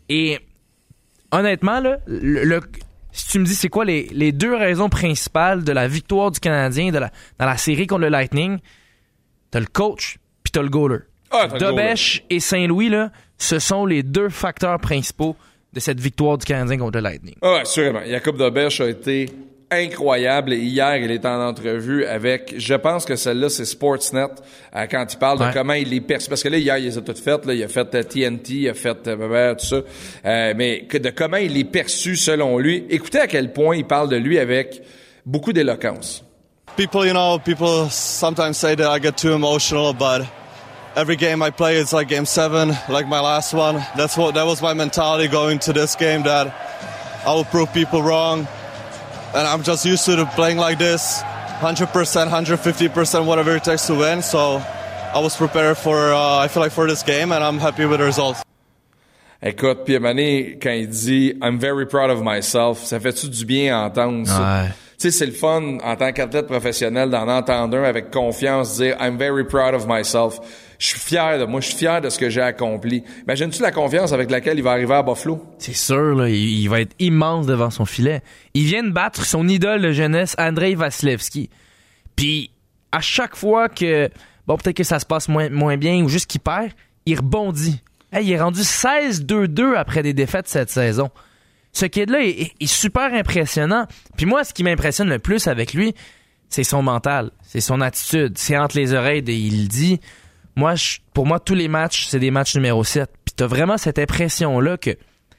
Et honnêtement, là, le, le, si tu me dis c'est quoi les, les deux raisons principales de la victoire du Canadien de la, dans la série contre le Lightning, t'as le coach puis t'as le goaler. Ah, Dobèche et Saint-Louis, là, ce sont les deux facteurs principaux de cette victoire du Canadien contre le Lightning. Ah, assurément. Jakub Dobèche a été incroyable. Et hier, il est en entrevue avec, je pense que celle-là, c'est Sportsnet, euh, quand il parle ouais. de comment il est perçu. Parce que là, hier, il les a toutes faites. Là. Il a fait euh, T N T, il a fait euh, tout ça. Euh, mais que, de comment il est perçu selon lui. Écoutez à quel point il parle de lui avec beaucoup d'éloquence. People, you know, people sometimes say that I get too emotional, but every game I play, it's like game seven, like my last one. That's what, that was my mentality going to this game, that I will prove people wrong. And I'm just used to playing like this, one hundred percent, one hundred fifty percent, whatever it takes to win. So I was prepared for, uh, I feel like for this game, and I'm happy with the results. Écoute, Pierre Mané, quand il dit « I'm very proud of myself », ça fait-tu du bien à entendre ça? Ouais. Tu sais, c'est le fun, en tant qu'athlète professionnel, d'en entendre un avec confiance, dire « I'm very proud of myself ». Je suis fier de moi, je suis fier de ce que j'ai accompli. Imagines-tu la confiance avec laquelle il va arriver à Buffalo? C'est sûr, là, il, il va être immense devant son filet. Il vient de battre son idole de jeunesse, Andrei Vasilevski. Puis, à chaque fois que, bon, peut-être que ça se passe moins, moins bien ou juste qu'il perd, il rebondit. Hey, il est rendu seize deux deux après des défaites cette saison. Ce kid-là est, est, est super impressionnant. Puis moi, ce qui m'impressionne le plus avec lui, c'est son mental, c'est son attitude. C'est entre les oreilles, et il dit... Moi, je, pour moi, tous les matchs, c'est des matchs numéro sept. Puis t'as vraiment cette impression-là que...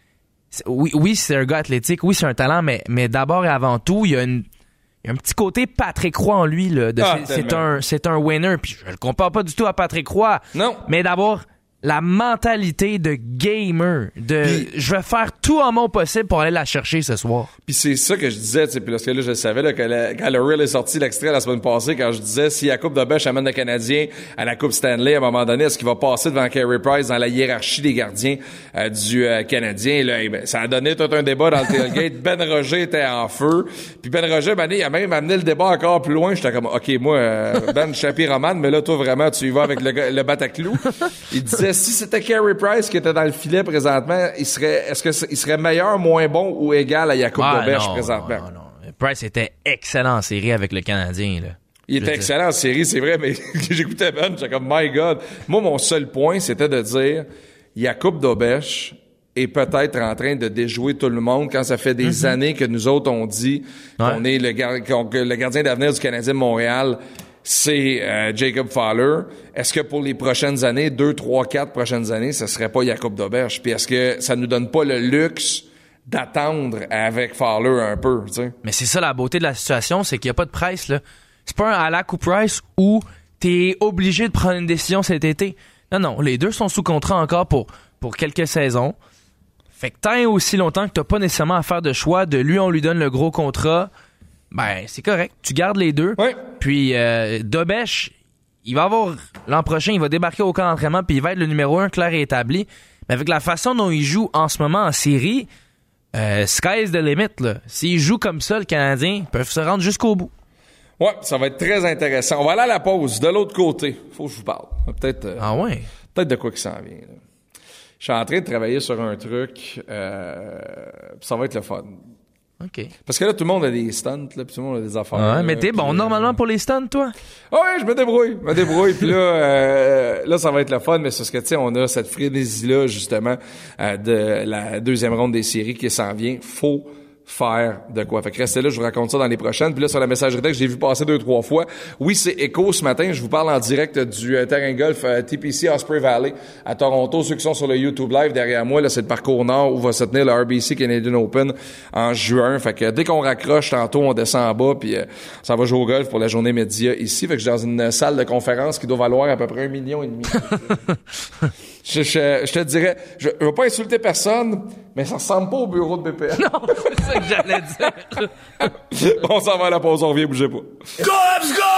Oui, oui, c'est un gars athlétique, oui, c'est un talent, mais, mais d'abord et avant tout, il y a, une, il y a un petit côté Patrick Roy en lui. Là, de, ah, c'est, c'est, un, c'est un winner. Puis je le compare pas du tout à Patrick Roy. Non. Mais d'abord... la mentalité de gamer, de pis, je vais faire tout en mon possible pour aller la chercher ce soir. Puis c'est ça que je disais, tu sais, puis parce que là, je le savais, là, quand, la, quand le Reel est sorti, l'extrait la semaine passée, quand je disais, si la Coupe Dobèche amène le Canadien à la Coupe Stanley, à un moment donné, est-ce qu'il va passer devant Carey Price dans la hiérarchie des gardiens euh, du euh, Canadien? Là, ben, ça a donné tout un débat dans le tailgate. Ben Roger était en feu. Puis Ben Roger, ben, il a même amené le débat encore plus loin. J'étais comme, OK, moi, euh, Ben, je suis happy Roman, mais là, toi, vraiment, tu y vas avec le, le Bataclou. Il disait, si c'était Carey Price qui était dans le filet présentement, il serait, est-ce que il serait meilleur, moins bon ou égal à Jakub ah, Dobèche présentement? Non, non. Price était excellent en série avec le Canadien, là. Il était excellent en série, c'est vrai, mais j'écoutais Ben, j'étais comme, my God. Moi, mon seul point, c'était de dire, Jakub Dobèche est peut-être en train de déjouer tout le monde quand ça fait des mm-hmm. années que nous autres, on dit ouais. qu'on est le, gar- qu'on, que le gardien d'avenir du Canadien de Montréal. C'est euh, Jacob Fowler. Est-ce que pour les prochaines années, deux, trois, quatre prochaines années, ce serait pas Jakub Dobèche? Puis est-ce que ça nous donne pas le luxe d'attendre avec Fowler un peu, tu sais? Mais c'est ça la beauté de la situation, c'est qu'il y a pas de Price, là. C'est pas un Halak ou Price où t'es obligé de prendre une décision cet été. Non, non, les deux sont sous contrat encore pour, pour quelques saisons. Fait que tant et aussi longtemps que t'as pas nécessairement à faire de choix, de lui, on lui donne le gros contrat, ben, c'est correct. Tu gardes les deux. Oui. Puis, euh, Dobèche, il va avoir, l'an prochain, il va débarquer au camp d'entraînement puis il va être le numéro un clair et établi. Mais avec la façon dont il joue en ce moment en série, euh, sky's the limit, là. S'il joue comme ça, le Canadien, ils peuvent se rendre jusqu'au bout. Ouais, ça va être très intéressant. On va aller à la pause. De l'autre côté, faut que je vous parle. Peut-être, euh, ah ouais? Peut-être de quoi qui s'en vient, là. Je suis en train de travailler sur un truc, euh, ça va être le fun. OK. Parce que là, tout le monde a des stunts, là, puis tout le monde a des affaires. Ouais, là, mais t'es bon euh... normalement pour les stunts, toi? Ah ouais, je me débrouille, je me débrouille. Puis là, euh, là, ça va être le fun, mais c'est ce que, tu sais, on a cette frénésie-là, justement, euh, de la deuxième ronde des séries qui s'en vient. Faut faire de quoi. Fait que restez là, je vous raconte ça dans les prochaines. Puis là, sur la messagerie texte, j'ai vu passer deux, trois fois. Oui, c'est Echo ce matin. Je vous parle en direct du euh, terrain golf euh, T P C Osprey Valley à Toronto. Ceux qui sont sur le YouTube Live derrière moi, là, c'est le parcours nord où va se tenir le R B C Canadian Open en juin. Fait que dès qu'on raccroche, tantôt, on descend en bas puis euh, ça va jouer au golf pour la journée média ici. Fait que je suis dans une salle de conférence qui doit valoir à peu près un million et demi. Je, je, je te dirais, je, je veux pas insulter personne, mais ça ressemble pas au bureau de B P M. Non, c'est ça que j'allais dire. On s'en va à la pause, on revient, bougez pas. Go, let's go!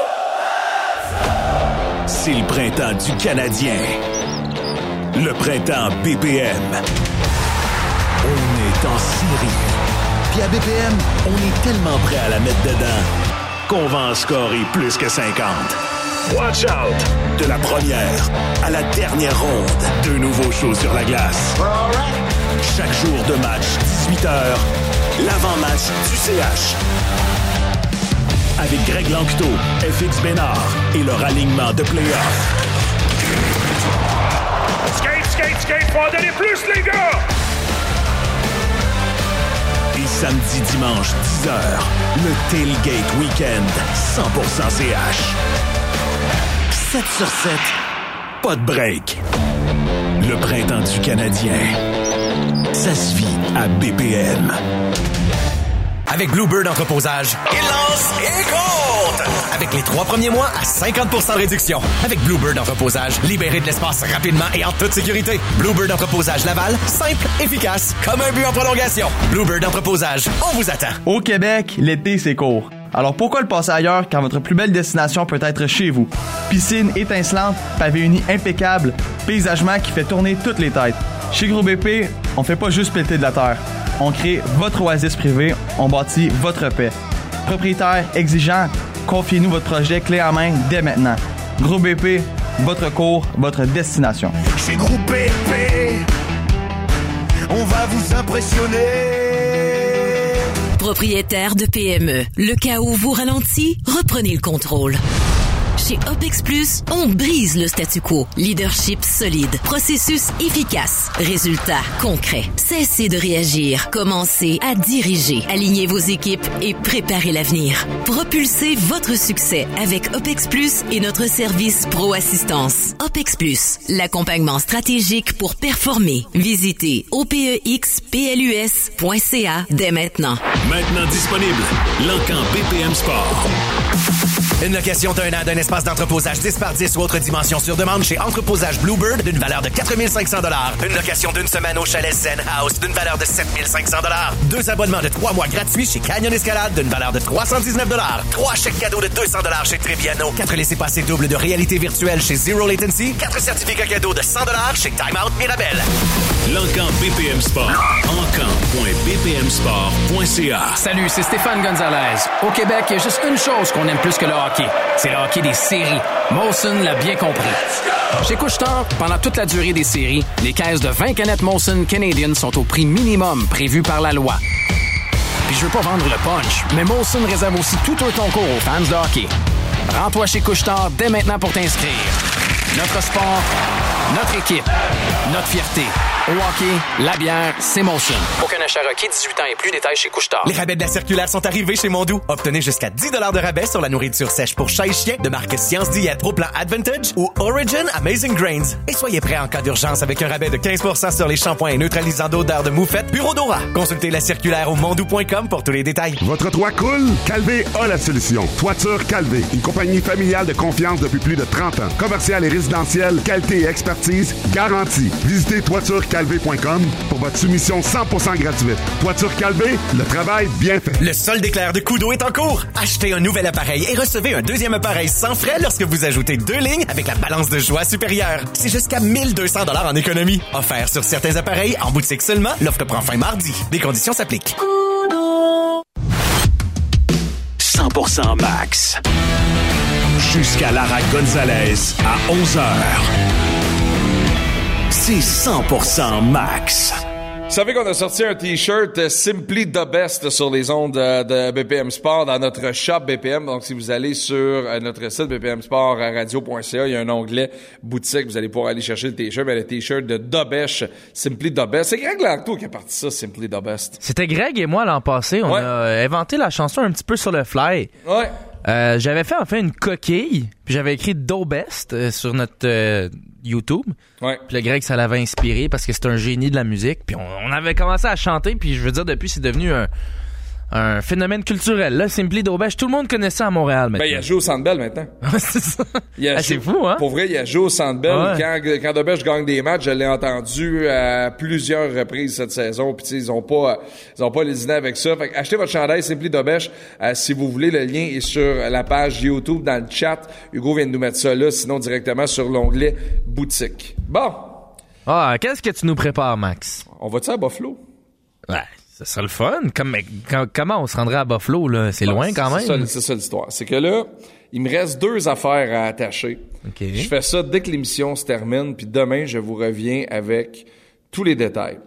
C'est le printemps du Canadien. Le printemps B P M. On est en Syrie. Puis à B P M, on est tellement prêt à la mettre dedans qu'on va en scorer plus que cinquante. Watch out! De la première à la dernière ronde, deux nouveaux shows sur la glace. Chaque jour de match, dix-huit heures, l'avant-match du C H. Avec Greg Lanctot, F X Bénard et leur alignement de play-off. Skate, skate, skate, faut en donner plus, les gars! Et samedi, dimanche, dix heures, le Tailgate Weekend, cent pour cent C H. sept sur sept, pas de break. Le printemps du Canadien, ça se vit à B P M. Avec Bluebird Entreposage, il lance et compte! Avec les trois premiers mois à cinquante pour cent de réduction. Avec Bluebird Entreposage, libérez de l'espace rapidement et en toute sécurité. Bluebird Entreposage Laval, simple, efficace, comme un but en prolongation. Bluebird Entreposage, on vous attend. Au Québec, l'été c'est court. Alors pourquoi le passer ailleurs quand votre plus belle destination peut être chez vous? Piscine étincelante, pavé uni impeccable, paysagement qui fait tourner toutes les têtes. Chez Gros B P, on fait pas juste péter de la terre. On crée votre oasis privée, on bâtit votre paix. Propriétaire exigeant, confiez-nous votre projet clé en main dès maintenant. Gros B P, votre cours, votre destination. Chez Gros B P, on va vous impressionner. Propriétaire de P M E, le cas où vous ralentit, reprenez le contrôle. Chez OPEX Plus, on brise le statu quo. Leadership solide, processus efficace, résultats concrets. Cessez de réagir, commencez à diriger. Alignez vos équipes et préparez l'avenir. Propulsez votre succès avec OPEX Plus et notre service Pro Assistance. OPEX Plus, l'accompagnement stratégique pour performer. Visitez O P E X P L U S point C A dès maintenant. Maintenant disponible, L'Encan B P M Sport. Une location d'un an d'un espace d'entreposage dix par dix ou autre dimension sur demande chez Entreposage Bluebird d'une valeur de quatre mille cinq cents dollars. Une location d'une semaine au chalet Zen House d'une valeur de sept mille cinq cents dollars. Deux abonnements de trois mois gratuits chez Canyon Escalade d'une valeur de trois cent dix-neuf dollars. Trois chèques cadeaux de deux cents dollars chez Treviano. Quatre laissez-passer doubles de réalité virtuelle chez Zero Latency. Quatre certificats cadeaux de cent dollars chez Time Out Mirabel. L'Encan B P M Sport. encan point b p m sport point c a. Salut, c'est Stéphane Gonzalez. Au Québec, il y a juste une chose qu'on aime plus que le hockey. C'est le hockey des séries. Molson l'a bien compris. Chez Couche-Tard, pendant toute la durée des séries, les caisses de vingt canettes Molson Canadian sont au prix minimum prévu par la loi. Puis je veux pas vendre le punch, mais Molson réserve aussi tout un concours aux fans de hockey. Rends-toi chez Couche-Tard dès maintenant pour t'inscrire. Notre sport, notre équipe, notre fierté. Au hockey, la bière, c'est Molson. Aucun achat requis, dix-huit ans et plus, détails chez Couche-Tard. Les rabais de la circulaire sont arrivés chez Mondou. Obtenez jusqu'à dix dollars de rabais sur la nourriture sèche pour chat et chien de marque Science Diète au plan Advantage ou Origin Amazing Grains. Et soyez prêts en cas d'urgence avec un rabais de quinze pour cent sur les shampoings et neutralisants d'odeur de moufette Bureau Dora. Consultez la circulaire au mondou point com pour tous les détails. Votre toit coule? Calvé a la solution. Toiture Calvé, une compagnie familiale de confiance depuis plus de trente ans. Commercial et résidentiel, qualité et expertise garantie. Visitez toiture calvé point com pour votre soumission cent pour cent gratuite. Toiture Calvé, le travail bien fait. Le solde éclair de Kudo est en cours. Achetez un nouvel appareil et recevez un deuxième appareil sans frais lorsque vous ajoutez deux lignes avec la balance de joie supérieure. C'est jusqu'à mille deux cents dollars en économie. Offert sur certains appareils en boutique seulement. L'offre prend fin mardi. Des conditions s'appliquent. Kudo. cent pour cent max. Jusqu'à Lara Gonzalez à onze heures. C'est cent pour cent max. Vous savez qu'on a sorti un T-shirt Simply the Best sur les ondes de B P M Sport dans notre shop B P M. Donc, si vous allez sur notre site b p m sport radio point c a, il y a un onglet boutique. Vous allez pouvoir aller chercher le T-shirt. Ben, le T-shirt de Dobesh, Simply the Best. C'est Greg Lanctot qui a parti ça, Simply the Best. C'était Greg et moi l'an passé. On ouais. a inventé la chanson un petit peu sur le fly. Ouais. Euh, j'avais fait enfin une coquille, puis j'avais écrit Do Best euh, sur notre euh, YouTube. Ouais. Puis le Greg, ça l'avait inspiré parce que c'est un génie de la musique. Puis on, on avait commencé à chanter, puis je veux dire, depuis, c'est devenu un, un phénomène culturel. Là, Simply Dobesh, tout le monde connaît ça à Montréal maintenant. Ben, il a joué au Centre Bell maintenant. c'est ça. Il a ah, joué, c'est fou, hein? Pour vrai, il a joué au Centre Bell. Ouais. Quand, quand Dobesh gagne des matchs, je l'ai entendu à plusieurs reprises cette saison. Puis, tu sais, ils ont pas, ils ont pas lésiné avec ça. Fait que achetez votre chandail Simply Dobesh euh, si vous voulez. Le lien est sur la page YouTube dans le chat. Hugo vient de nous mettre ça là. Sinon, directement sur l'onglet boutique. Bon. Ah, qu'est-ce que tu nous prépares, Max? On va-tu à Buffalo? Ouais. Ça serait le fun. Comme, com, comment on se rendrait à Buffalo, là? C'est bon, loin c'est, quand même. C'est ça, c'est ça l'histoire. C'est que là, il me reste deux affaires à attacher. Okay. Je fais ça dès que l'émission se termine, puis demain, je vous reviens avec tous les détails.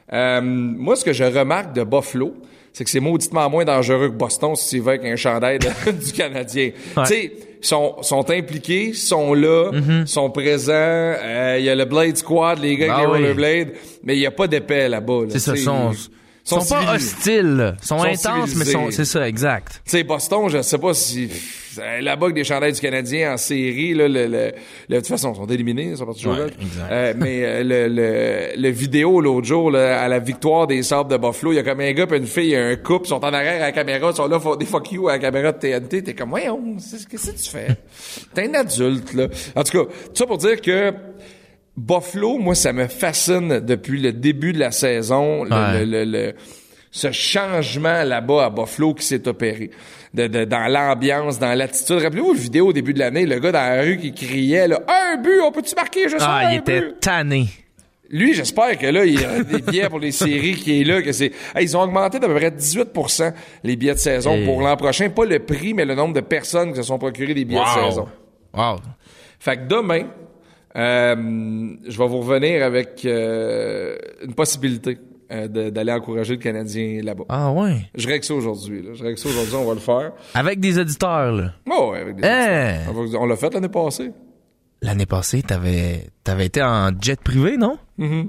Euh, moi, ce que je remarque de Buffalo, c'est que c'est mauditement moins dangereux que Boston si tu vas avec un chandail de, du Canadien. Ouais. Tu sais, ils sont, sont impliqués, sont là, mm-hmm. sont présents. Il euh, y a le Blade Squad, les gars avec ah, les rollerblades, oui. mais il y a pas d'épais là-bas. Là, c'est ça, sont... Ils sont, sont pas hostiles, ils sont, sont intenses, civilisés. Mais sont, c'est ça, exact. Tu sais, Boston, je sais pas si là-bas que des chandails du Canadien en série, là, le, le, le de toute façon, ils sont éliminés, ils sont pas toujours ouais, là. Exact. Euh, mais euh, le, le, le vidéo l'autre jour, là, à la victoire des Sabres de Buffalo, il y a comme un gars et une fille, il y a un couple, ils sont en arrière à la caméra, ils sont là, font des fuck you à la caméra de T N T. T'es comme, voyons, qu'est-ce que tu fais? T'es un adulte, là. En tout cas, tout ça pour dire que Buffalo, moi, ça me fascine depuis le début de la saison. Le, ouais. le, le, le, ce changement là-bas à Buffalo qui s'est opéré. De, de, dans l'ambiance, dans l'attitude. Rappelez-vous la vidéo au début de l'année, le gars dans la rue qui criait, là, un but, on peut-tu marquer juste ah, un il but? était tanné. Lui, j'espère que là, il y a des billets pour les séries qui est là, que c'est, hey, ils ont augmenté d'à peu près dix-huit pour cent les billets de saison Et... pour l'an prochain. Pas le prix, mais le nombre de personnes qui se sont procurées des billets wow. de saison. Wow. Fait que demain, euh, je vais vous revenir avec, euh, une possibilité. Euh, de, d'aller encourager le Canadien là-bas. Ah ouais? Je règle ça aujourd'hui. Là. Je règle ça aujourd'hui, on va le faire. Avec des auditeurs, là? Oh, ouais, avec des hein? auditeurs. On l'a fait l'année passée. L'année passée, t'avais, t'avais été en jet privé, non? Mm-hmm.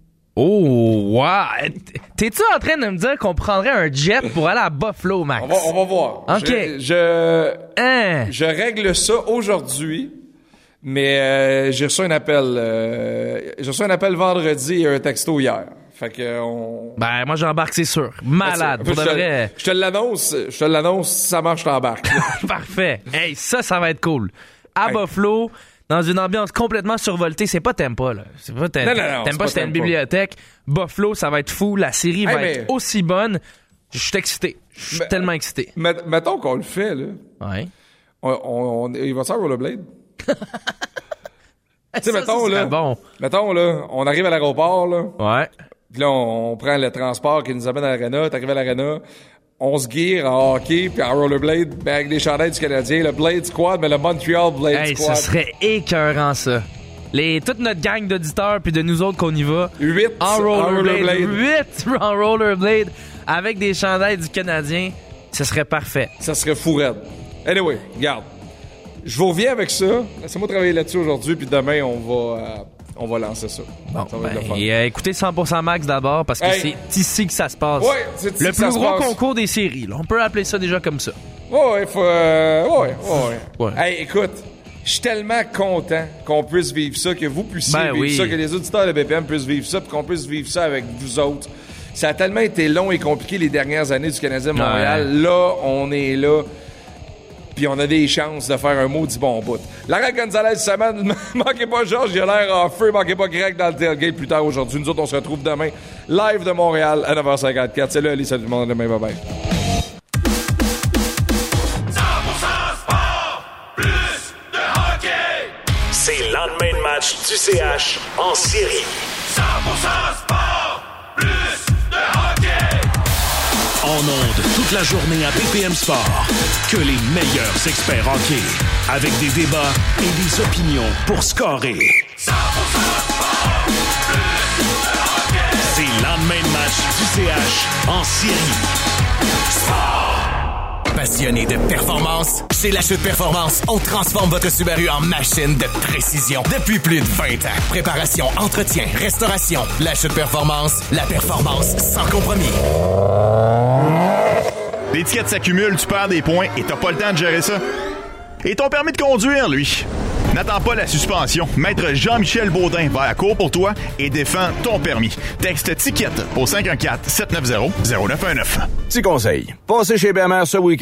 Oh, wow! T'es-tu en train de me dire qu'on prendrait un jet pour aller à Buffalo, Max? On va, on va voir. OK. Je, je, hein? je règle ça aujourd'hui. Mais euh, j'ai reçu un appel. Euh, j'ai reçu un appel vendredi et un texto hier. Fait que on. Ben moi j'embarque, c'est sûr. Malade. Pour de vrai. Je te l'annonce. Je te l'annonce. Si ça marche, je t'embarque. Parfait. Hey, ça, ça va être cool. À hey. Buffalo, dans une ambiance complètement survoltée. C'est pas Tampa, là. C'est pas Tampa. Non, non, non, Tampa, c'était une bibliothèque. Buffalo, ça va être fou. La série hey, va mais... être aussi bonne. Je suis excité. Je suis tellement excité. Met, mettons qu'on le fait, là. Ouais. On, on, on, il va faire Rollerblade. Tu sais, mettons, ça là. Bon. Mettons, là, on arrive à l'aéroport, là. Ouais. Puis là, on, on prend le transport qui nous amène à l'aréna. T'arrives à l'aréna. On se gear en hockey puis en rollerblade, ben avec des chandails du Canadien. Le Blade Squad, mais le Montreal Blade hey, Squad. Ce serait écœurant, ça. Les, toute notre gang d'auditeurs puis de nous autres qu'on y va. Huit en rollerblade. Huit en rollerblade avec des chandails du Canadien. Ce serait parfait. Ça serait fou raide. Anyway, regarde. Je vous reviens avec ça. Laissez-moi travailler là-dessus aujourd'hui, puis demain, on va, euh, on va lancer ça. Bon, ça va ben, le et, euh, écoutez cent pour cent Max d'abord, parce que hey. c'est ici que ça se passe. Ouais, c'est ici le que plus ça gros se passe. concours des séries. Là. On peut appeler ça déjà comme ça. Ouais, faut, euh, ouais, ouais. ouais. Hey, écoute, je suis tellement content qu'on puisse vivre ça, que vous puissiez ben vivre oui. ça, que les auditeurs de B P M puissent vivre ça, puis qu'on puisse vivre ça avec vous autres. Ça a tellement été long et compliqué les dernières années du Canadien de Montréal. Ouais. Là, on est là. Puis on a des chances de faire un maudit bon bout. Lara Gonzalez, semaine, manquez pas Georges, il a l'air en feu, manquez pas Greg dans le tailgate plus tard aujourd'hui. Nous autres, on se retrouve demain, live de Montréal à neuf heures cinquante-quatre. C'est là, allez, salut tout le monde, demain, bye bye. cent pour cent sport, plus de hockey. C'est le lendemain de match du C H en série. cent pour cent sport, plus de hockey. En ondes toute la journée à B P M Sport. Que les meilleurs experts hockey. Avec des débats et des opinions pour scorer. cent pour cent sport, plus de hockey. C'est le lendemain de match du C H en série. Sport. Passionné de performance? Chez La Chute Performance, on transforme votre Subaru en machine de précision. Depuis plus de vingt ans. Préparation, entretien, restauration. La Chute Performance, la performance sans compromis. Les tickets s'accumulent, tu perds des points et t'as pas le temps de gérer ça. Et ton permis de conduire, lui? N'attends pas la suspension. Maître Jean-Michel Baudin va à la cour pour toi et défend ton permis. Texte ticket au cinq un quatre, sept neuf zéro, zéro neuf un neuf. Petit conseil. Passez chez B M R ce week-end.